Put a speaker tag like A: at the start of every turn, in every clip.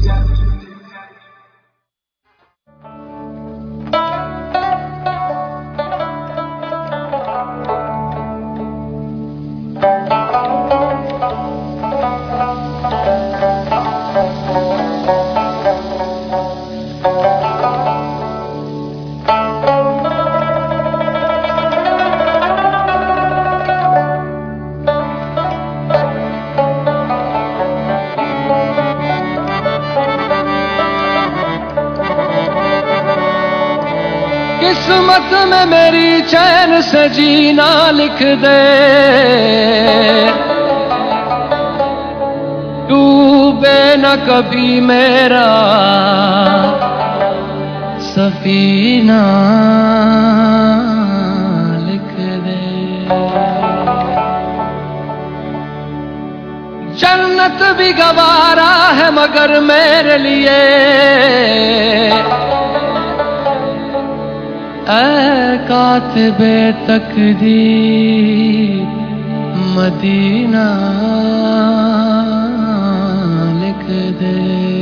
A: قسمت میں میری چین سے جینا لکھ دے، ڈوبے نہ کبھی میرا سفینہ لکھ دے، جنت بھی گوارا ہے مگر میرے لیے، اے کاتب تقدیر مدینہ لکھ دے۔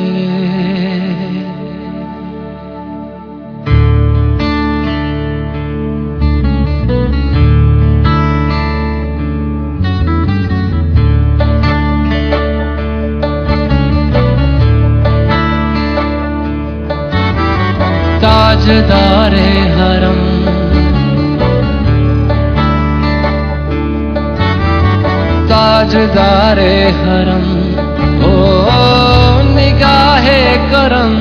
A: تاجدار حرم تاجدار حرم او نگاہ کرم،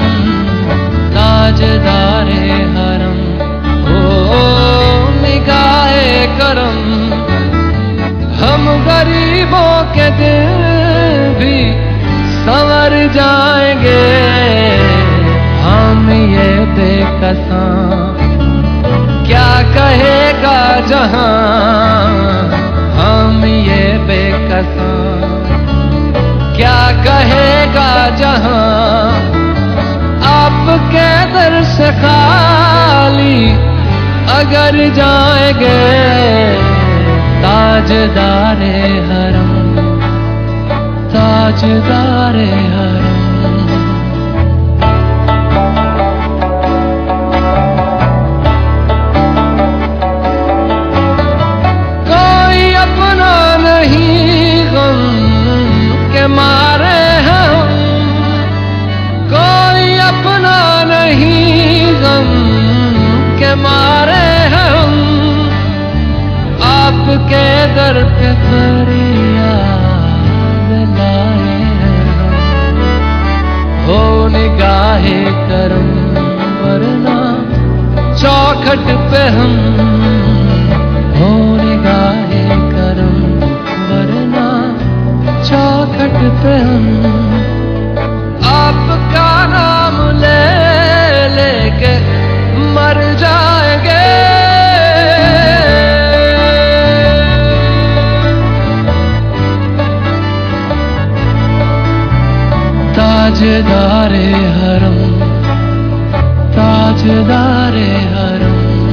A: تاجدار حرم او نگاہ کرم، ہم غریبوں کے دل بھی سنور جائیں گے، ہم یہ بے کساں کیا کہے گا جہاں، ہم یہ بے کساں کیا کہے گا جہاں، آپ کے در سے خالی اگر جائیں گے، تاجدار حرم تاجدار حرم۔ مارے ہم کوئی اپنا نہیں، غم کے مارے ہم آپ کے در پہ فریاد لائے ہم، ہو نگاہ کرم ورنہ چوکھٹ پہ ہم، ہو نگاہ کرم ورنہ چوکھٹ پہ ہم، آپ کا نام لے لے کے مر جائیں گے، تاجدار حرم تاجدار حرم۔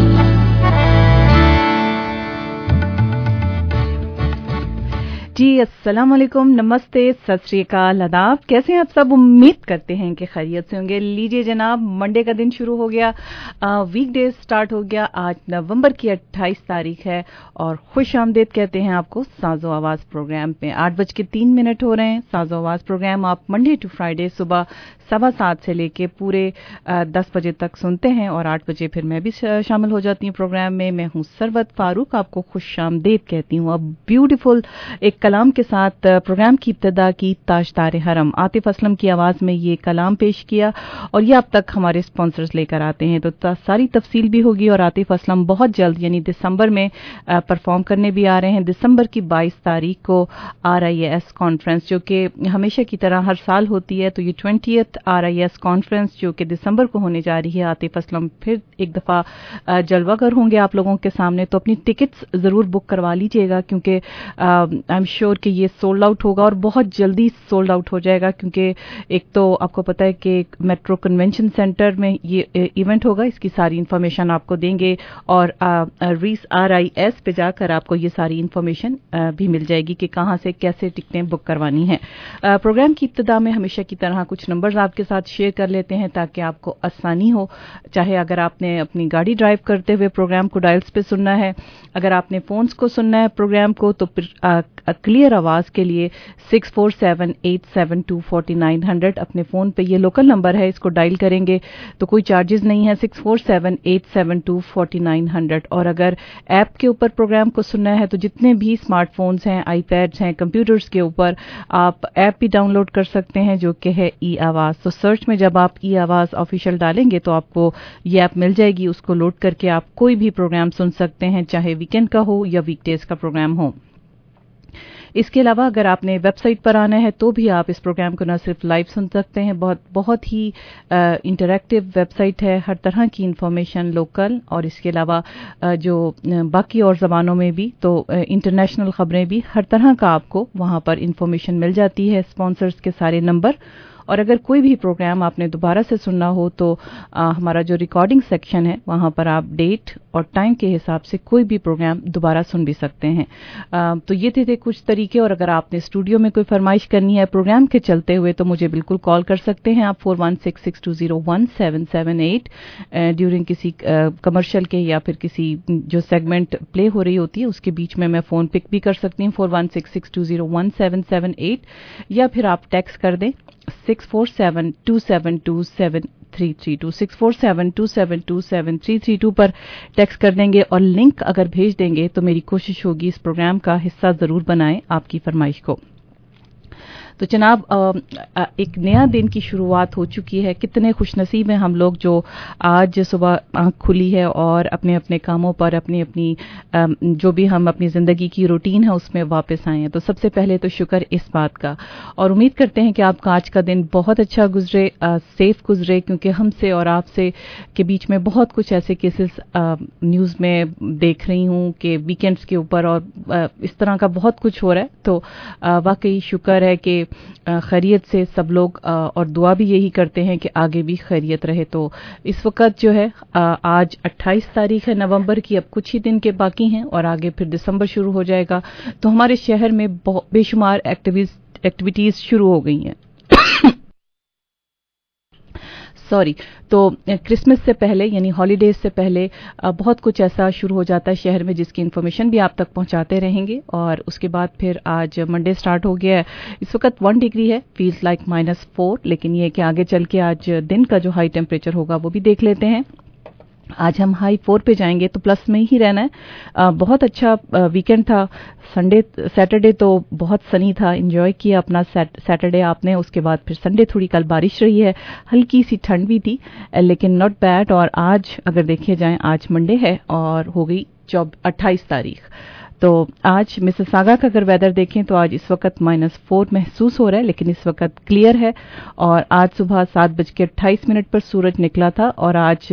B: جی السلام علیکم، نمستے، ست سری اکال، آداب، کیسے ہیں آپ سب؟ امید کرتے ہیں کہ خیریت سے ہوں گے۔ لیجیے جناب، منڈے کا دن شروع ہو گیا، ویک ڈیز سٹارٹ ہو گیا۔ آج نومبر کی 28 تاریخ ہے اور خوش آمدید کہتے ہیں آپ کو ساز و آواز پروگرام پہ۔ 8:03 ہو رہے ہیں۔ ساز و آواز پروگرام آپ منڈے ٹو فرائیڈے صبح 7:15 سے لے کے پورے 10 بجے تک سنتے ہیں اور 8 بجے پھر میں بھی شامل ہو جاتی ہوں پروگرام میں۔ میں ہوں سروت فاروق، آپ کو خوش آمدید کہتی ہوں۔ اب بیوٹیفل ایک کلام کے ساتھ پروگرام کی ابتدا کی، تاجدار حرم عاطف اسلم کی آواز میں یہ کلام پیش کیا اور یہ اب تک ہمارے سپانسرز لے کر آتے ہیں، تو ساری تفصیل بھی ہوگی۔ اور عاطف اسلم بہت جلد یعنی دسمبر میں پرفارم کرنے بھی آ رہے ہیں۔ دسمبر کی 22 تاریخ کو RIS کانفرنس جو کہ ہمیشہ کی طرح ہر سال ہوتی ہے، تو یہ 20th RIS کانفرنس جو کہ دسمبر کو ہونے جا رہی ہے، عاطف اسلم پھر ایک دفعہ جلوہ گر ہوں گے آپ لوگوں کے سامنے، تو اپنی ٹکٹس ضرور بک کروا لیجئے گا، کیونکہ آئی ایم श्योर कि ये सोल्ड आउट होगा और बहुत जल्दी सोल्ड आउट हो जाएगा, क्योंकि एक तो आपको पता है कि मेट्रो कन्वेंशन सेंटर में ये इवेंट होगा। इसकी सारी इन्फॉर्मेशन आपको देंगे और RIS पे जाकर आपको ये सारी इन्फॉर्मेशन भी मिल जाएगी कि कहाँ से कैसे टिकटें बुक करवानी है। प्रोग्राम की इब्तिदा में हमेशा की तरह कुछ नंबर्स आपके साथ शेयर कर लेते हैं ताकि आपको आसानी हो, चाहे अगर आपने अपनी गाड़ी ड्राइव करते हुए प्रोग्राम को डायल्स पे सुनना है, अगर आपने फोन्स को सुनना है प्रोग्राम को, तो क्लियर आवाज के लिए 647-872-4900 अपने फोन पे ये लोकल नंबर है, इसको डायल करेंगे तो कोई चार्जेस नहीं है, 647-872-4900। और अगर ऐप के ऊपर प्रोग्राम को सुनना है तो जितने भी स्मार्टफोन्स हैं, आईपैड्स हैं, कंप्यूटर्स के ऊपर आप ऐप भी डाउनलोड कर सकते हैं जो कि है ई आवाज। तो सर्च में जब आप ई आवाज ऑफिशियल डालेंगे तो आपको ये ऐप मिल जाएगी, उसको लोड करके आप कोई भी प्रोग्राम सुन सकते हैं, चाहे वीकेंड का हो या वीकडेज का प्रोग्राम हो। इसके अलावा अगर आपने वेबसाइट पर आना है तो भी आप इस प्रोग्राम को न सिर्फ लाइव सुन सकते हैं, बहुत ही इंटरैक्टिव वेबसाइट है, हर तरह की इंफॉर्मेशन लोकल और इसके अलावा जो बाकी और ज़बानों में भी, तो इंटरनेशनल खबरें भी, हर तरह का आपको वहाँ पर इंफॉर्मेशन मिल जाती है, स्पॉन्सर्स के सारे नंबर। और अगर कोई भी प्रोग्राम आपने दोबारा से सुनना हो तो हमारा जो रिकॉर्डिंग सेक्शन है वहाँ पर आप डेट और टाइम के हिसाब से कोई भी प्रोग्राम दोबारा सुन भी सकते हैं। तो ये थे कुछ तरीके। और अगर आपने स्टूडियो में कोई फरमाइश करनी है प्रोग्राम के चलते हुए तो मुझे बिल्कुल कॉल कर सकते हैं आप 4166201778 ड्यूरिंग किसी कमर्शियल के या फिर किसी जो सेगमेंट प्ले हो रही होती है उसके बीच में मैं फ़ोन पिक भी कर सकती हूँ 4166201778, या फिर आप टेक्स्ट कर दें 647-272-7332 647-272-7332 पर टेक्स्ट कर देंगे और लिंक अगर भेज देंगे तो मेरी कोशिश होगी इस प्रोग्राम का हिस्सा ज़रूर बनाएं आपकी फरमाइश को। तो जनाब, एक नया दिन की शुरुआत हो चुकी है। कितने खुशनसीब हैं हम लोग जो आज सुबह आंख खुली है और अपने अपने कामों पर अपनी जो भी हम अपनी ज़िंदगी की रूटीन है उसमें वापस आए हैं। तो सबसे पहले तो शुक्र इस बात का, और उम्मीद करते हैं कि आपका आज का दिन बहुत अच्छा गुजरे, सेफ गुजरे, क्योंकि हमसे और आपसे के बीच में बहुत कुछ ऐसे केसेस न्यूज़ में देख रही हूँ कि वीकेंड्स के ऊपर और इस तरह का बहुत कुछ हो रहा है। तो वाकई शुक्र है कि खैरियत से सब लोग, और दुआ भी यही करते हैं कि आगे भी खैरियत रहे। तो इस वक्त जो है आज 28 तारीख है नवंबर की, अब कुछ ही दिन के बाकी हैं और आगे फिर दिसंबर शुरू हो जाएगा। तो हमारे शहर में बेशुमार एक्टिविटीज शुरू हो गई हैं। तो क्रिसमस से पहले यानी हॉलीडेज से पहले बहुत कुछ ऐसा शुरू हो जाता है शहर में जिसकी इन्फॉर्मेशन भी आप तक पहुंचाते रहेंगे। और उसके बाद फिर आज मंडे स्टार्ट हो गया है। इस वक्त 1 डिग्री है, फील्स लाइक -4, लेकिन ये कि आगे चल के आज दिन का जो हाई टेम्परेचर होगा वो भी देख लेते हैं। आज हम हाई 4 पे जाएंगे तो प्लस में ही रहना है। बहुत अच्छा वीकेंड था। सैटरडे तो बहुत सनी था, एंजॉय किया अपना सैटरडे आपने। उसके बाद फिर संडे थोड़ी कल बारिश रही है, हल्की सी ठंड भी थी लेकिन नॉट बैड। और आज अगर देखे जाएं आज मंडे है और हो गई 28 तारीख। तो आज मिसिसागा का अगर वेदर देखें तो आज इस वक्त -4 महसूस हो रहा है, लेकिन इस वक्त क्लियर है। और आज सुबह 7:28 पर सूरज निकला था और आज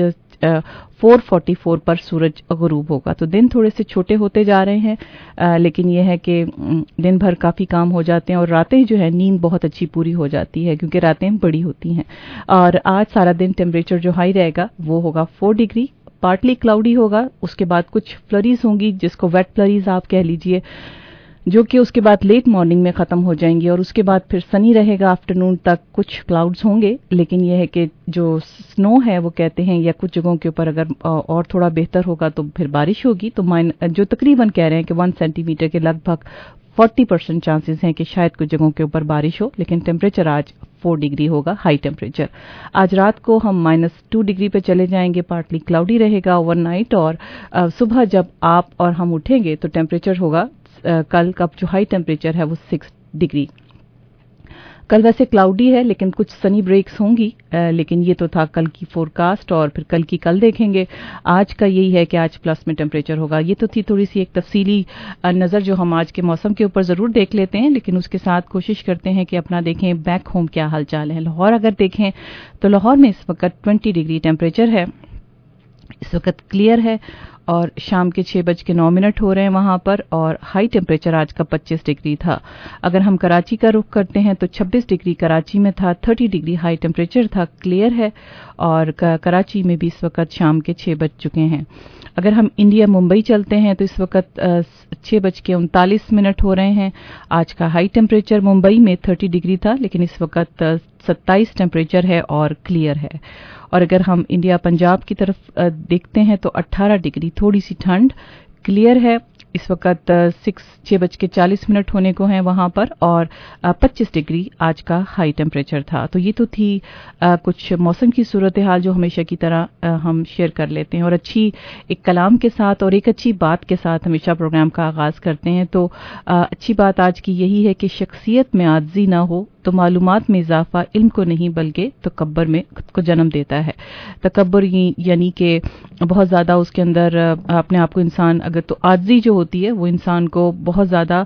B: 4:44 पर सूरज गुरूब होगा। तो दिन थोड़े से छोटे होते जा रहे हैं, लेकिन यह है कि दिन भर काफ़ी काम हो जाते हैं और रातें जो है नींद बहुत अच्छी पूरी हो जाती है क्योंकि रातें बड़ी होती हैं। और आज सारा दिन टेम्परेचर जो हाई रहेगा वो होगा 4 डिग्री, पार्टली क्लाउडी होगा। उसके बाद कुछ फ्लरीज होंगी जिसको वेट फ्लरीज आप कह लीजिए, जो कि उसके बाद लेट मॉर्निंग में ख़त्म हो जाएंगी और उसके बाद फिर सनी रहेगा आफ्टरनून तक। कुछ क्लाउड्स होंगे, लेकिन यह है कि जो स्नो है वो कहते हैं या कुछ जगहों के ऊपर अगर और थोड़ा बेहतर होगा तो फिर बारिश होगी। तो जो तकरीबन कह रहे हैं कि 1 सेंटीमीटर के लगभग 40% चांसेस हैं कि शायद कुछ जगहों के ऊपर बारिश हो। लेकिन टेम्परेचर आज 4 डिग्री होगा हाई टेम्परेचर। आज रात को हम -2 डिग्री पे चले जाएंगे, पार्टली क्लाउडी रहेगा ओवरनाइट। और सुबह जब आप और हम उठेंगे तो टेम्परेचर होगा कल का जो हाई टेम्परेचर है वो 6 डिग्री। कल वैसे क्लाउडी है लेकिन कुछ सनी ब्रेक्स होंगी, लेकिन ये तो था कल की फोरकास्ट और फिर कल की कल देखेंगे। आज का यही है कि आज प्लस में टेम्परेचर होगा। ये तो थी थोड़ी सी एक तफसीली नज़र जो हम आज के मौसम के ऊपर ज़रूर देख लेते हैं, लेकिन उसके साथ कोशिश करते हैं कि अपना देखें बैक होम क्या हाल चाल है। लाहौर अगर देखें तो लाहौर में इस वक्त 20 डिग्री टेम्परेचर है, इस वक्त क्लियर है और शाम के 6:09 हो रहे हैं वहां पर, और हाई टेम्परेचर आज का 25 डिग्री था। अगर हम कराची का रुख करते हैं तो 26 डिग्री कराची में था, 30 डिग्री हाई टेम्परेचर था, क्लियर है, और कराची में भी इस वक्त शाम के 6 बज चुके हैं। अगर हम इंडिया मुंबई चलते हैं तो इस वक्त 6:39 हो रहे हैं। आज का हाई टेम्परेचर मुंबई में 30 डिग्री था, लेकिन इस वक्त 27 टेम्परेचर है और क्लियर है। और अगर हम इंडिया पंजाब की तरफ देखते हैं तो 18 डिग्री, थोड़ी सी ठंड, क्लियर है। इस वक्त 6:40 होने को हैं वहां पर, और 25 डिग्री आज का हाई टेम्परेचर था। तो ये तो थी कुछ मौसम की सूरत हाल जो हमेशा की तरह हम शेयर कर लेते हैं, और अच्छी एक कलाम के साथ और एक अच्छी बात के साथ हमेशा प्रोग्राम का आगाज करते हैं। तो अच्छी बात आज की यही है कि शख्सियत में आजिज़ी ना हो तो मालूमात में इजाफा इल्म को नहीं बल्कि तकब्बर में खुद को जन्म देता है। तकब्बर यानी कि बहुत ज़्यादा उसके अंदर अपने आप को इंसान, अगर तो आजिज़ी जो होती है वो इंसान को बहुत ज़्यादा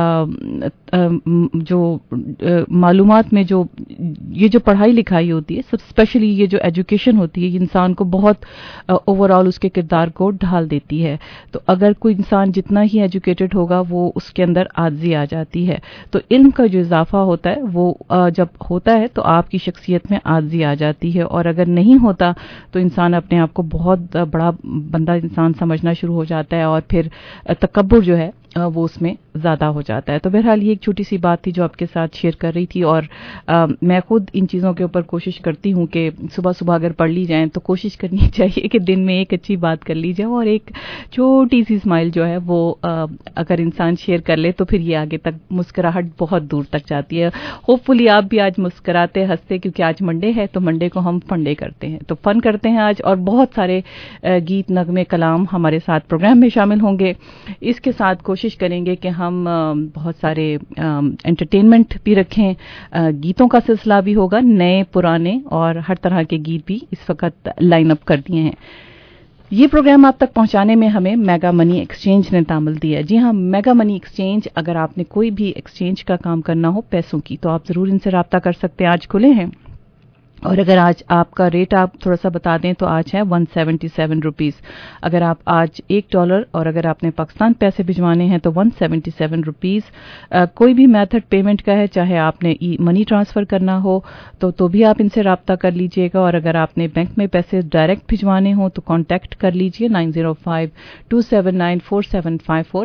B: जो मालूमात में जो ये जो पढ़ाई लिखाई होती है, सब स्पेशली ये जो एजुकेशन होती है, इंसान को बहुत ओवरऑल उसके किरदार को ढाल देती है। तो अगर कोई इंसान जितना ही एजुकेटेड होगा वो उसके अंदर आजिज़ी आ जाती है। तो इल्म का जो इजाफा होता है वो जब होता है तो आपकी शख्सियत में आजिज़ी आ जाती है, और अगर नहीं होता तो इंसान अपने आप को बहुत बड़ा बंदा इंसान समझना शुरू हो जाता है, और फिर तकब्बुर जो है वो उसमें ज़्यादा हो जाता है। तो बहरहाल ये एक छोटी सी बात थी जो आपके साथ शेयर कर रही थी, और मैं खुद इन चीज़ों के ऊपर कोशिश करती हूँ कि सुबह सुबह अगर पढ़ ली जाए तो कोशिश करनी चाहिए कि दिन में एक अच्छी बात कर ली जाए, और एक छोटी सी स्माइल जो है वो अगर इंसान शेयर कर ले तो फिर ये आगे तक मुस्कुराहट बहुत दूर तक जाती है। होपफुली आप भी आज मुस्कुराते हंसते, क्योंकि आज मंडे है तो मंडे को हम फंडे करते हैं, तो फन करते हैं आज, और बहुत सारे गीत नगमे कलाम हमारे साथ प्रोग्राम में शामिल होंगे। इसके साथ कोशिश करेंगे कि हम बहुत सारे एंटरटेनमेंट भी रखें, गीतों का सिलसिला भी होगा, नए पुराने और हर तरह के गीत भी इस वक्त लाइन अप कर दिए हैं। ये प्रोग्राम आप तक पहुंचाने में हमें मेगा मनी एक्सचेंज ने तामुल दिया है। जी हाँ, मेगा मनी एक्सचेंज, अगर आपने कोई भी एक्सचेंज का काम करना हो पैसों की तो आप ज़रूर इनसे राब्ता कर सकते हैं। आज खुले हैं, और अगर आज आपका रेट आप थोड़ा सा बता दें तो आज है 177 रुपीज़। अगर आप आज $1, और अगर आपने पाकिस्तान पैसे भिजवाने हैं तो 177 रुपीज़। कोई भी मेथड पेमेंट का है, चाहे आपने मनी ट्रांसफ़र करना हो तो भी आप इनसे रब्ता कर लीजिएगा, और अगर आपने बैंक में पैसे डायरेक्ट भिजवाने हो तो कांटेक्ट कर लीजिए 9052794754,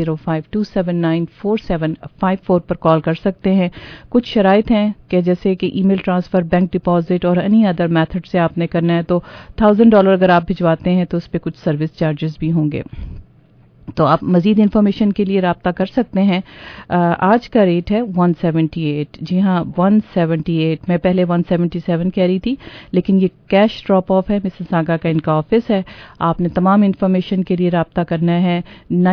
B: 9052794754 पर कॉल कर सकते हैं। कुछ शराइत हैं कि जैसे कि ईमेल ट्रांसफ़र, बैंक डिपॉजिट और एनी अदर मेथड से आपने करना है तो $1000 अगर आप भिजवाते हैं तो उस पर कुछ सर्विस चार्जेस भी होंगे। तो आप मज़ीद इन्फॉर्मेशन के लिए राब्ता कर सकते हैं। आज का रेट है 178। जी हाँ, 178। मैं पहले 177 कह रही थी, लेकिन ये कैश ड्रॉप ऑफ है, मिसिसागा का इनका ऑफिस है। आपने तमाम इन्फॉर्मेशन के लिए राब्ता करना है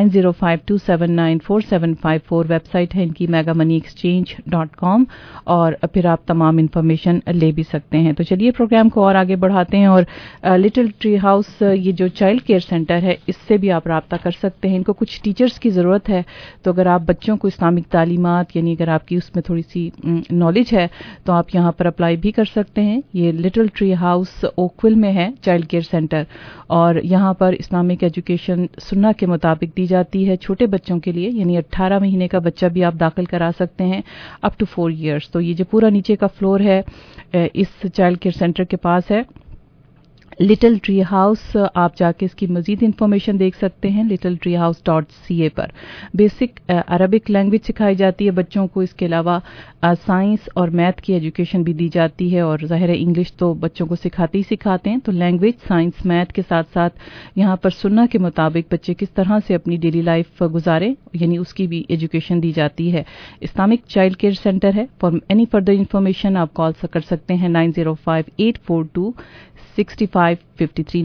B: 9052794754। वेबसाइट है इनकी megamoneyexchange.com, और फिर आप तमाम इन्फॉर्मेशन ले भी सकते हैं। तो चलिए प्रोग्राम को और आगे बढ़ाते हैं, और लिटिल ट्री हाउस, ये जो चाइल्ड केयर सेंटर है, इससे भी आप राब्ता कर सकते हैं। इनको कुछ टीचर्स की ज़रूरत है, तो अगर आप बच्चों को इस्लामिक तालीमात, यानी अगर आपकी उसमें थोड़ी सी नॉलेज है तो आप यहाँ पर अप्लाई भी कर सकते हैं। ये लिटिल ट्री हाउस ओकविल में है चाइल्ड केयर सेंटर, और यहाँ पर इस्लामिक एजुकेशन सुन्ना के मुताबिक दी जाती है छोटे बच्चों के लिए, यानी 18 महीने का बच्चा भी आप दाखिल करा सकते हैं अप टू 4 years। तो ये जो पूरा नीचे का फ्लोर है इस चाइल्ड केयर सेंटर के पास है लिटिल ट्री हाउस। आप जाके इसकी मजीद इन्फॉर्मेशन देख सकते हैं littletreehouse.ca पर। बेसिक अरबिक लैंग्वेज सिखाई जाती है बच्चों को, इसके अलावा साइंस और मैथ की एजुकेशन भी दी जाती है, और ज़ाहिर है इंग्लिश तो बच्चों को सिखाते ही सिखाते हैं। तो लैंग्वेज, साइंस, मैथ के साथ साथ यहाँ पर सुन्ना के मुताबिक बच्चे किस तरह से अपनी डेली लाइफ गुजारें, यानी उसकी भी एजुकेशन दी जाती है। इस्लामिक चाइल्ड केयर सेंटर है। फॉर एनी फर्दर इन्फॉर्मेशन आप कॉल कर सकते हैं 9058426553,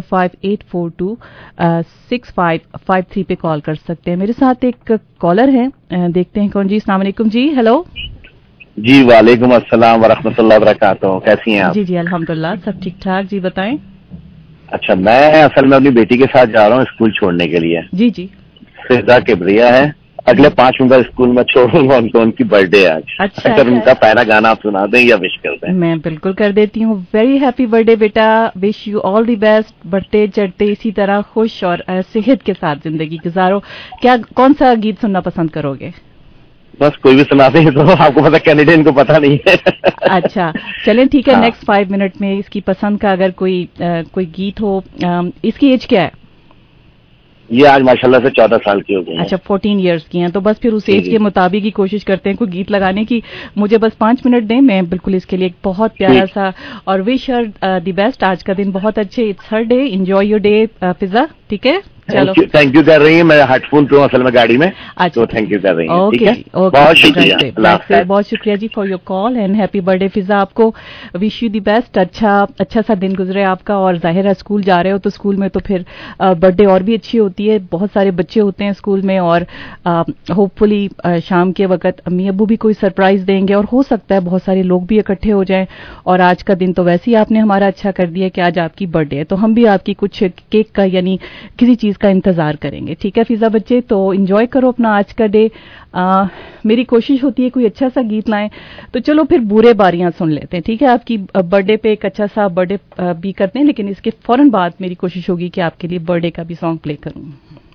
B: 9058426553 पे कॉल कर सकते हैं। मेरे साथ एक कॉलर है, देखते हैं कौन जी। अस्सलाम वालेकुम जी। हेलो
C: जी, वालेकुम अस्सलाम वरहमतुल्लाहि वबरकातुहू। कैसी हैं आप?
B: जी जी अल्हम्दुलिल्लाह, सब ठीक ठाक। जी बताएं।
C: अच्छा, मैं असल में अपनी बेटी के साथ जा रहा हूँ स्कूल छोड़ने के लिए।
B: जी जी।
C: फिजा किबरिया है, اگلے 5 منٹ اسکول میں چھوڑوں گا ان کو, ان کی برتھ ڈے آج.
B: اچھا,
C: اگر ان کا پہلا گانا آپ سنا دیں یا وش کر دیں.
B: میں بالکل کر دیتی ہوں. ویری ہیپی برتھ ڈے بیٹا, wish you all the best. بڑھتے چڑھتے اسی طرح خوش اور صحت کے ساتھ زندگی گزارو. کیا کون سا گیت سننا پسند کرو گے؟
C: بس کوئی بھی سنا دیں, تو آپ کو پتا کینیڈین کو پتا نہیں ہے.
B: اچھا چلیں ٹھیک ہے, نیکسٹ 5 منٹ میں اس کی پسند کا اگر کوئی گیت ہو. اس کی ایج کیا ہے؟
C: یہ آج ماشاءاللہ سے 14 سال کی ہو گئی.
B: اچھا 14 ایئرس کی ہیں, تو بس پھر اس ایج کے مطابق ہی کوشش کرتے ہیں کوئی گیت لگانے کی. مجھے بس 5 منٹ دیں, میں بالکل اس کے لیے ایک بہت پیارا سا اور وش ہر دی بیسٹ. آج کا دن بہت اچھے, it's her day, enjoy your day Fiza. ٹھیک ہے, چلو
C: تھینک یو کر رہی ہیں. میں ہیڈ فون پہ ہوں اصل میں گاڑی میں, تو تھینک یو کر رہی ہیں. ٹھیک ہے, بہت شکریہ.
B: بہت شکریہ جی for your call and happy birthday Fiza. آپ کو وش یو دی بیسٹ. اچھا سا دن گزرے آپ کا, اور ظاہر ہے اسکول جا رہے ہو تو اسکول میں تو پھر برتھ ڈے اور بھی اچھی ہوتی ہے. بہت سارے بچے ہوتے ہیں اسکول میں, اور ہوپ فلی شام کے وقت امی ابو بھی کوئی سرپرائز دیں گے, اور ہو سکتا ہے بہت سارے لوگ بھی اکٹھے ہو جائیں. اور آج کا دن تو ویسے ہی آپ نے ہمارا اچھا کر دیا کہ آج آپ کی برتھ ڈے ہے, تو ہم بھی آپ کی کچھ کیک کا یعنی کسی چیز کا انتظار کریں گے. ٹھیک ہے فضا بچے, تو انجوائے کرو اپنا آج کا ڈے. میری کوشش ہوتی ہے کوئی اچھا سا گیت لائیں, تو چلو پھر بورے باریاں سن لیتے ہیں. ٹھیک ہے, آپ کی برتھ ڈے پہ ایک اچھا سا برتھ ڈے بھی کرتے ہیں, لیکن اس کے فوراً بعد میری کوشش ہوگی کہ آپ کے لیے برتھ ڈے کا بھی سانگ پلے کروں.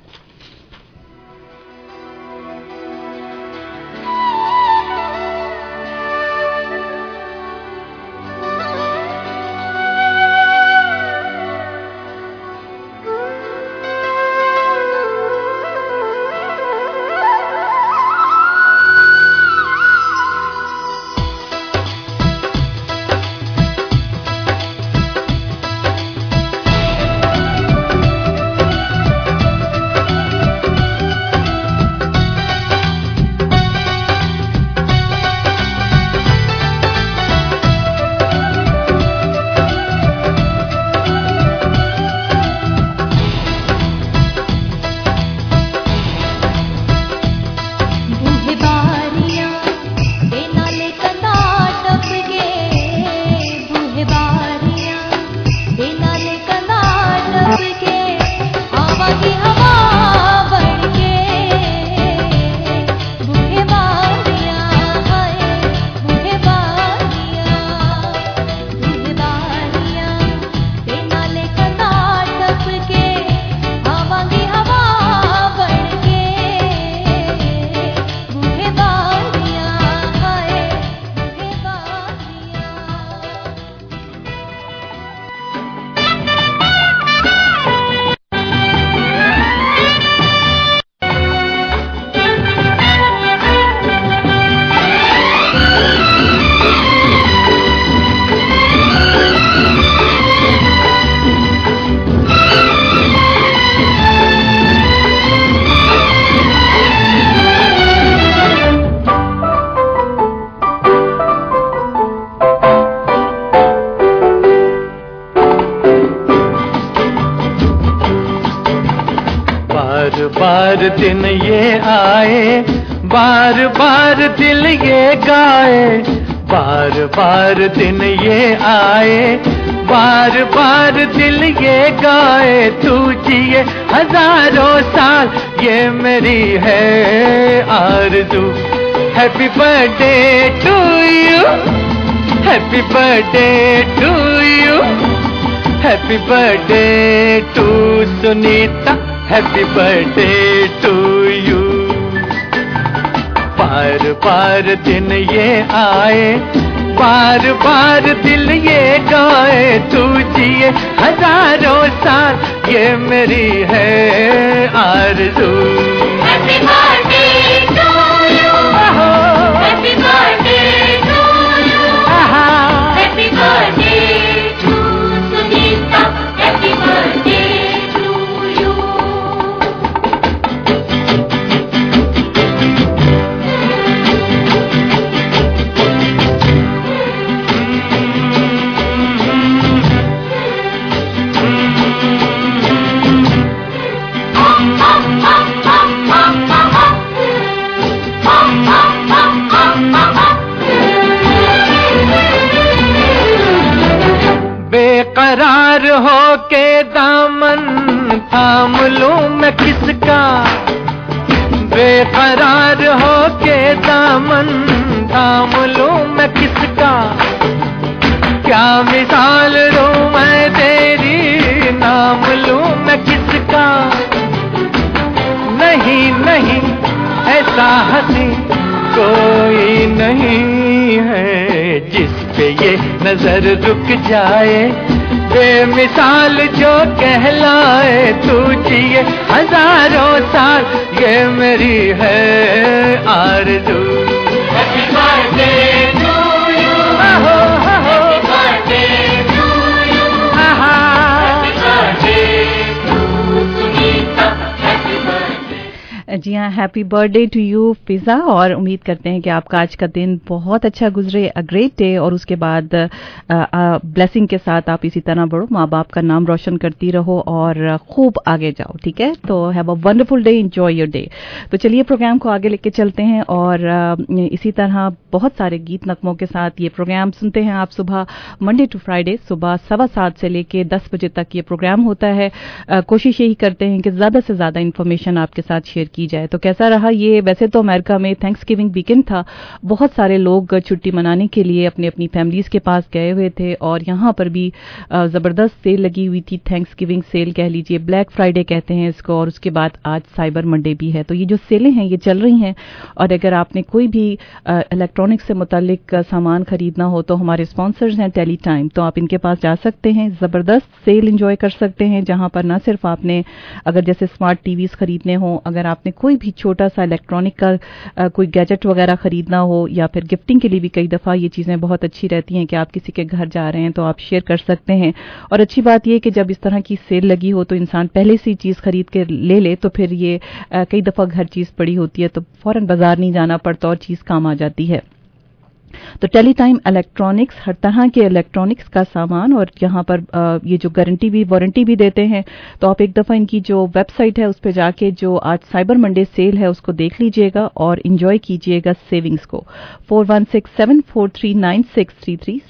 A: بار دن یہ آئے, بار بار دل یہ گائے, بار بار دن یہ آئے, بار بار دل یہ گائے. تو جیے ہزاروں سال یہ میری ہے آرزو. Happy birthday to you, happy birthday to you, happy birthday to Sunita, happy birthday to you. بار بار دن یہ آئے, بار بار دل یہ گائے. تو جیے ہزاروں سال یہ میری ہے آرزو. Happy birthday to you, happy birthday to you, happy birthday to Sunita, happy birthday. قرار ہو کے دامن تھام لوں میں کس کا, بے बेकरार हो के दामन थाम लूं मैं किसका, क्या मिसाल दूं मैं तेरी, नाम लूं मैं किसका। नहीं नहीं ऐसा हंसी कोई नहीं है जिस पे ये नजर रुक जाए, बेमिसाल जो कहलाए। तू जिए हजारों साल ये मेरी है आरज़ू। Happy birthday to you, happy birthday to you, happy birthday to Sunita, happy birthday।
B: जी हाँ, happy birthday to you Fiza, और उम्मीद करते हैं कि आपका आज का दिन बहुत अच्छा गुजरे, अ ग्रेट डे, और उसके बाद ब्लेसिंग के साथ आप इसी तरह बढ़ो, माँ बाप का नाम रोशन करती रहो और खूब आगे जाओ, ठीक है। तो have a wonderful day, enjoy your day. तो चलिए प्रोग्राम को आगे लेके चलते हैं, और इसी तरह बहुत सारे गीत नगमों के साथ ये प्रोग्राम सुनते हैं आप सुबह, मंडे टू फ्राइडे सुबह 7:15 से लेके 10 बजे तक ये प्रोग्राम होता है। कोशिश यही करते हैं कि ज़्यादा से ज़्यादा इन्फॉर्मेशन आपके साथ शेयर की जाए। तो कैसा रहा ये? वैसे तो अमेरिका में थैंक्स गिविंग वीकेंड था, बहुत सारे लोग छुट्टी मनाने के लिए अपनी अपनी फैमिलीज के पास गए हुए थे, और यहाँ पर भी ज़बरदस्त सेल लगी हुई थी, थैंक्स गिविंग सेल कह लीजिए, ब्लैक फ्राइडे कहते हैं इसको, और उसके बाद आज साइबर मंडे भी है। तो ये जो सेलें हैं ये चल रही हैं, और अगर आपने कोई भी इलेक्ट्रॉनिक्स से मुतालिक सामान खरीदना हो तो हमारे स्पॉन्सर्स हैं टेली टाइम, तो आप इनके पास जा सकते हैं, ज़बरदस्त सेल इंजॉय कर सकते हैं, जहाँ पर ना सिर्फ आपने अगर जैसे स्मार्ट टीवीज़ खरीदने हो, अगर आपने कोई भी छोटा सा इलेक्ट्रॉनिक का कोई गैजेट वगैरह खरीदना हो, या फिर गिफ्टिंग के लिए भी कई दफ़ा ये चीज़ें बहुत अच्छी रहती हैं कि आप किसी के घर जा रहे हैं तो आप शेयर कर सकते हैं। और अच्छी बात ये कि जब इस तरह की सेल लगी हो तो इंसान पहले से चीज़ खरीद के ले ले, तो फिर ये कई दफ़ा घर चीज़ पड़ी होती है तो फ़ौरन बाजार नहीं जाना पड़ता और चीज़ काम आ जाती है। तो टेली टाइम इलेक्ट्रॉनिक्स, हर तरह के इलेक्ट्रॉनिक्स का सामान, और यहाँ पर ये जो गारंटी भी वारंटी भी देते हैं। तो आप एक दफ़ा इनकी जो वेबसाइट है उस पर जाके जो आज साइबर मंडे सेल है उसको देख लीजिएगा और इंजॉय कीजिएगा सेविंग्स को। 4167439633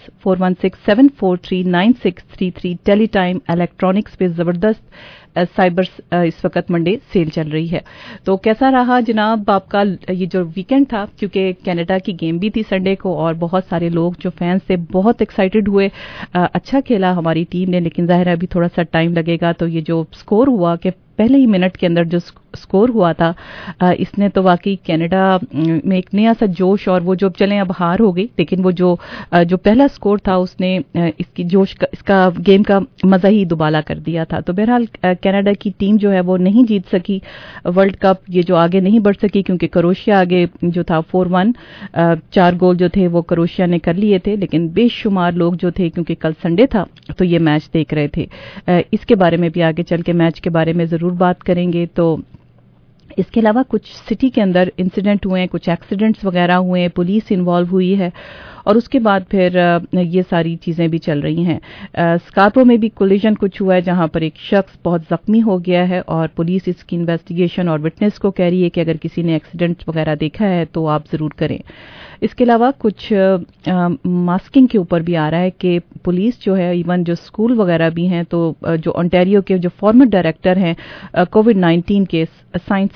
B: 4167439633 टेली टाइम इलेक्ट्रॉनिक्स पे ज़बरदस्त साइबर इस वक्त मंडे सेल चल रही है। तो कैसा रहा जनाब आपका ये जो वीकेंड था? क्योंकि कनाडा की गेम भी थी संडे को, और बहुत सारे लोग जो फैंस थे बहुत एक्साइटेड हुए। अच्छा खेला हमारी टीम ने, लेकिन ज़ाहिर है अभी थोड़ा सा टाइम लगेगा। तो ये जो स्कोर हुआ कि पहले ही मिनट के अंदर जो स्कोर हुआ था, इसने तो वाकई कनाडा में एक नया सा जोश, और वो जो चलें अब हार हो गई, लेकिन वो जो पहला स्कोर था उसने इसकी जोश का, इसका गेम का मज़ा ही दुबाला कर दिया था। तो बहरहाल कनाडा की टीम जो है वो नहीं जीत सकी वर्ल्ड कप, ये जो आगे नहीं बढ़ सकी, क्योंकि क्रोएशिया आगे जो था 4-1, 4 गोल जो थे वो क्रोएशिया ने कर लिए थे, लेकिन बेशुमार लोग जो थे, क्योंकि कल संडे था तो ये मैच देख रहे थे। इसके बारे में भी आगे चल के मैच के बारे में ज़रूर बात करेंगे। तो इसके अलावा कुछ सिटी के अंदर इंसिडेंट हुए हैं, कुछ एक्सीडेंट्स वगैरह हुए हैं, पुलिस इन्वॉल्व हुई है, और उसके बाद फिर ये सारी चीज़ें भी चल रही हैं। स्कार्पो में भी कोलिजन कुछ हुआ है जहां पर एक शख्स बहुत ज़ख्मी हो गया है, और पुलिस इसकी इन्वेस्टिगेशन और विटनेस को कह रही है कि अगर किसी ने एक्सीडेंट वगैरह देखा है तो आप ज़रूर करें। इसके अलावा कुछ मास्किंग के ऊपर भी आ रहा है कि पुलिस जो है, इवन जो स्कूल वगैरह भी हैं, तो जो ओंटारियो के जो फॉर्मर डायरेक्टर हैं कोविड-19 के साइंस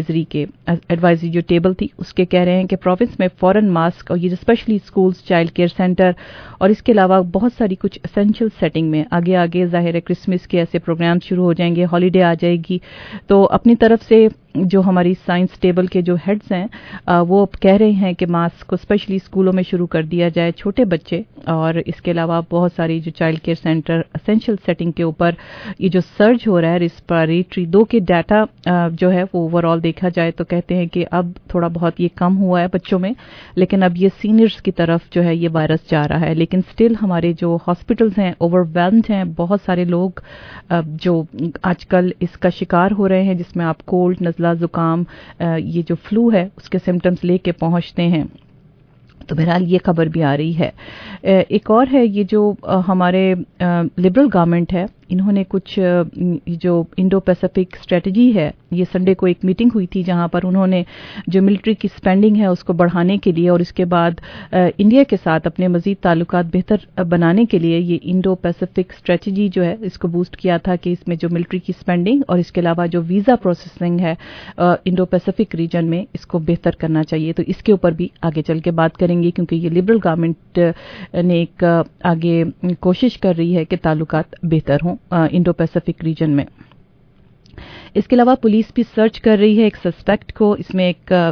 B: एडवाइजरी जो टेबल थी उसके कह रहे हैं कि प्रोविंस में फॉरेन मास्क, और ये specially schools, child care centre, और इसके अलावा बहुत सारी कुछ एसेंशियल सेटिंग में आगे आगे ज़ाहिर है क्रिसमस के ऐसे प्रोग्राम शुरू हो जाएंगे, हॉलीडे आ जाएगी, तो अपनी तरफ से जो हमारी साइंस टेबल के जो हेड्स हैं वो कह रहे हैं कि मास्क को स्पेशली स्कूलों में शुरू कर दिया जाए, छोटे बच्चे, और इसके अलावा बहुत सारी जो child care centre essential setting के ऊपर ये जो सर्ज हो रहा है रेस्पिरेटरी 2 के डाटा जो है वो ओवरऑल देखा जाए तो कहते हैं कि अब थोड़ा बहुत ये कम हुआ है बच्चों में, लेकिन अब ये सीनियर्स की तरफ जो है ये वायरस जा रहा है। लेकिन स्टिल हमारे जो हॉस्पिटल्स हैं ओवरवेल्म्ड हैं, बहुत सारे लोग जो आजकल इसका शिकार हो रहे हैं, जिसमें आप कोल्ड, नज़ला, जुकाम, ये जो फ्लू है उसके सिम्टम्स लेके पहुंचते हैं। तो बहरहाल ये खबर भी आ रही है। एक और है, ये जो हमारे लिबरल गवर्नमेंट है इन्होंने कुछ जो इंडो पैसिफिक स्ट्रेटजी है, ये संडे को एक मीटिंग हुई थी जहां पर उन्होंने जो मिलिट्री की स्पेंडिंग है उसको बढ़ाने के लिए और इसके बाद इंडिया के साथ अपने मजीद ताल्लुकात बेहतर बनाने के लिए ये इंडो पैसिफिक स्ट्रेटजी जो है इसको बूस्ट किया था कि इसमें जो मिलिट्री की स्पेंडिंग और इसके अलावा जो वीज़ा प्रोसेसिंग है इंडो पैसिफिक रीजन में इसको बेहतर करना चाहिए। तो इसके ऊपर भी आगे चल के बात करेंगे क्योंकि ये लिबरल गवर्नमेंट ने एक आगे कोशिश कर रही है कि ताल्लुकात बेहतर हों इंडो पैसिफिक रीजन में। इसके अलावा पुलिस भी सर्च कर रही है एक सस्पेक्ट को। इसमें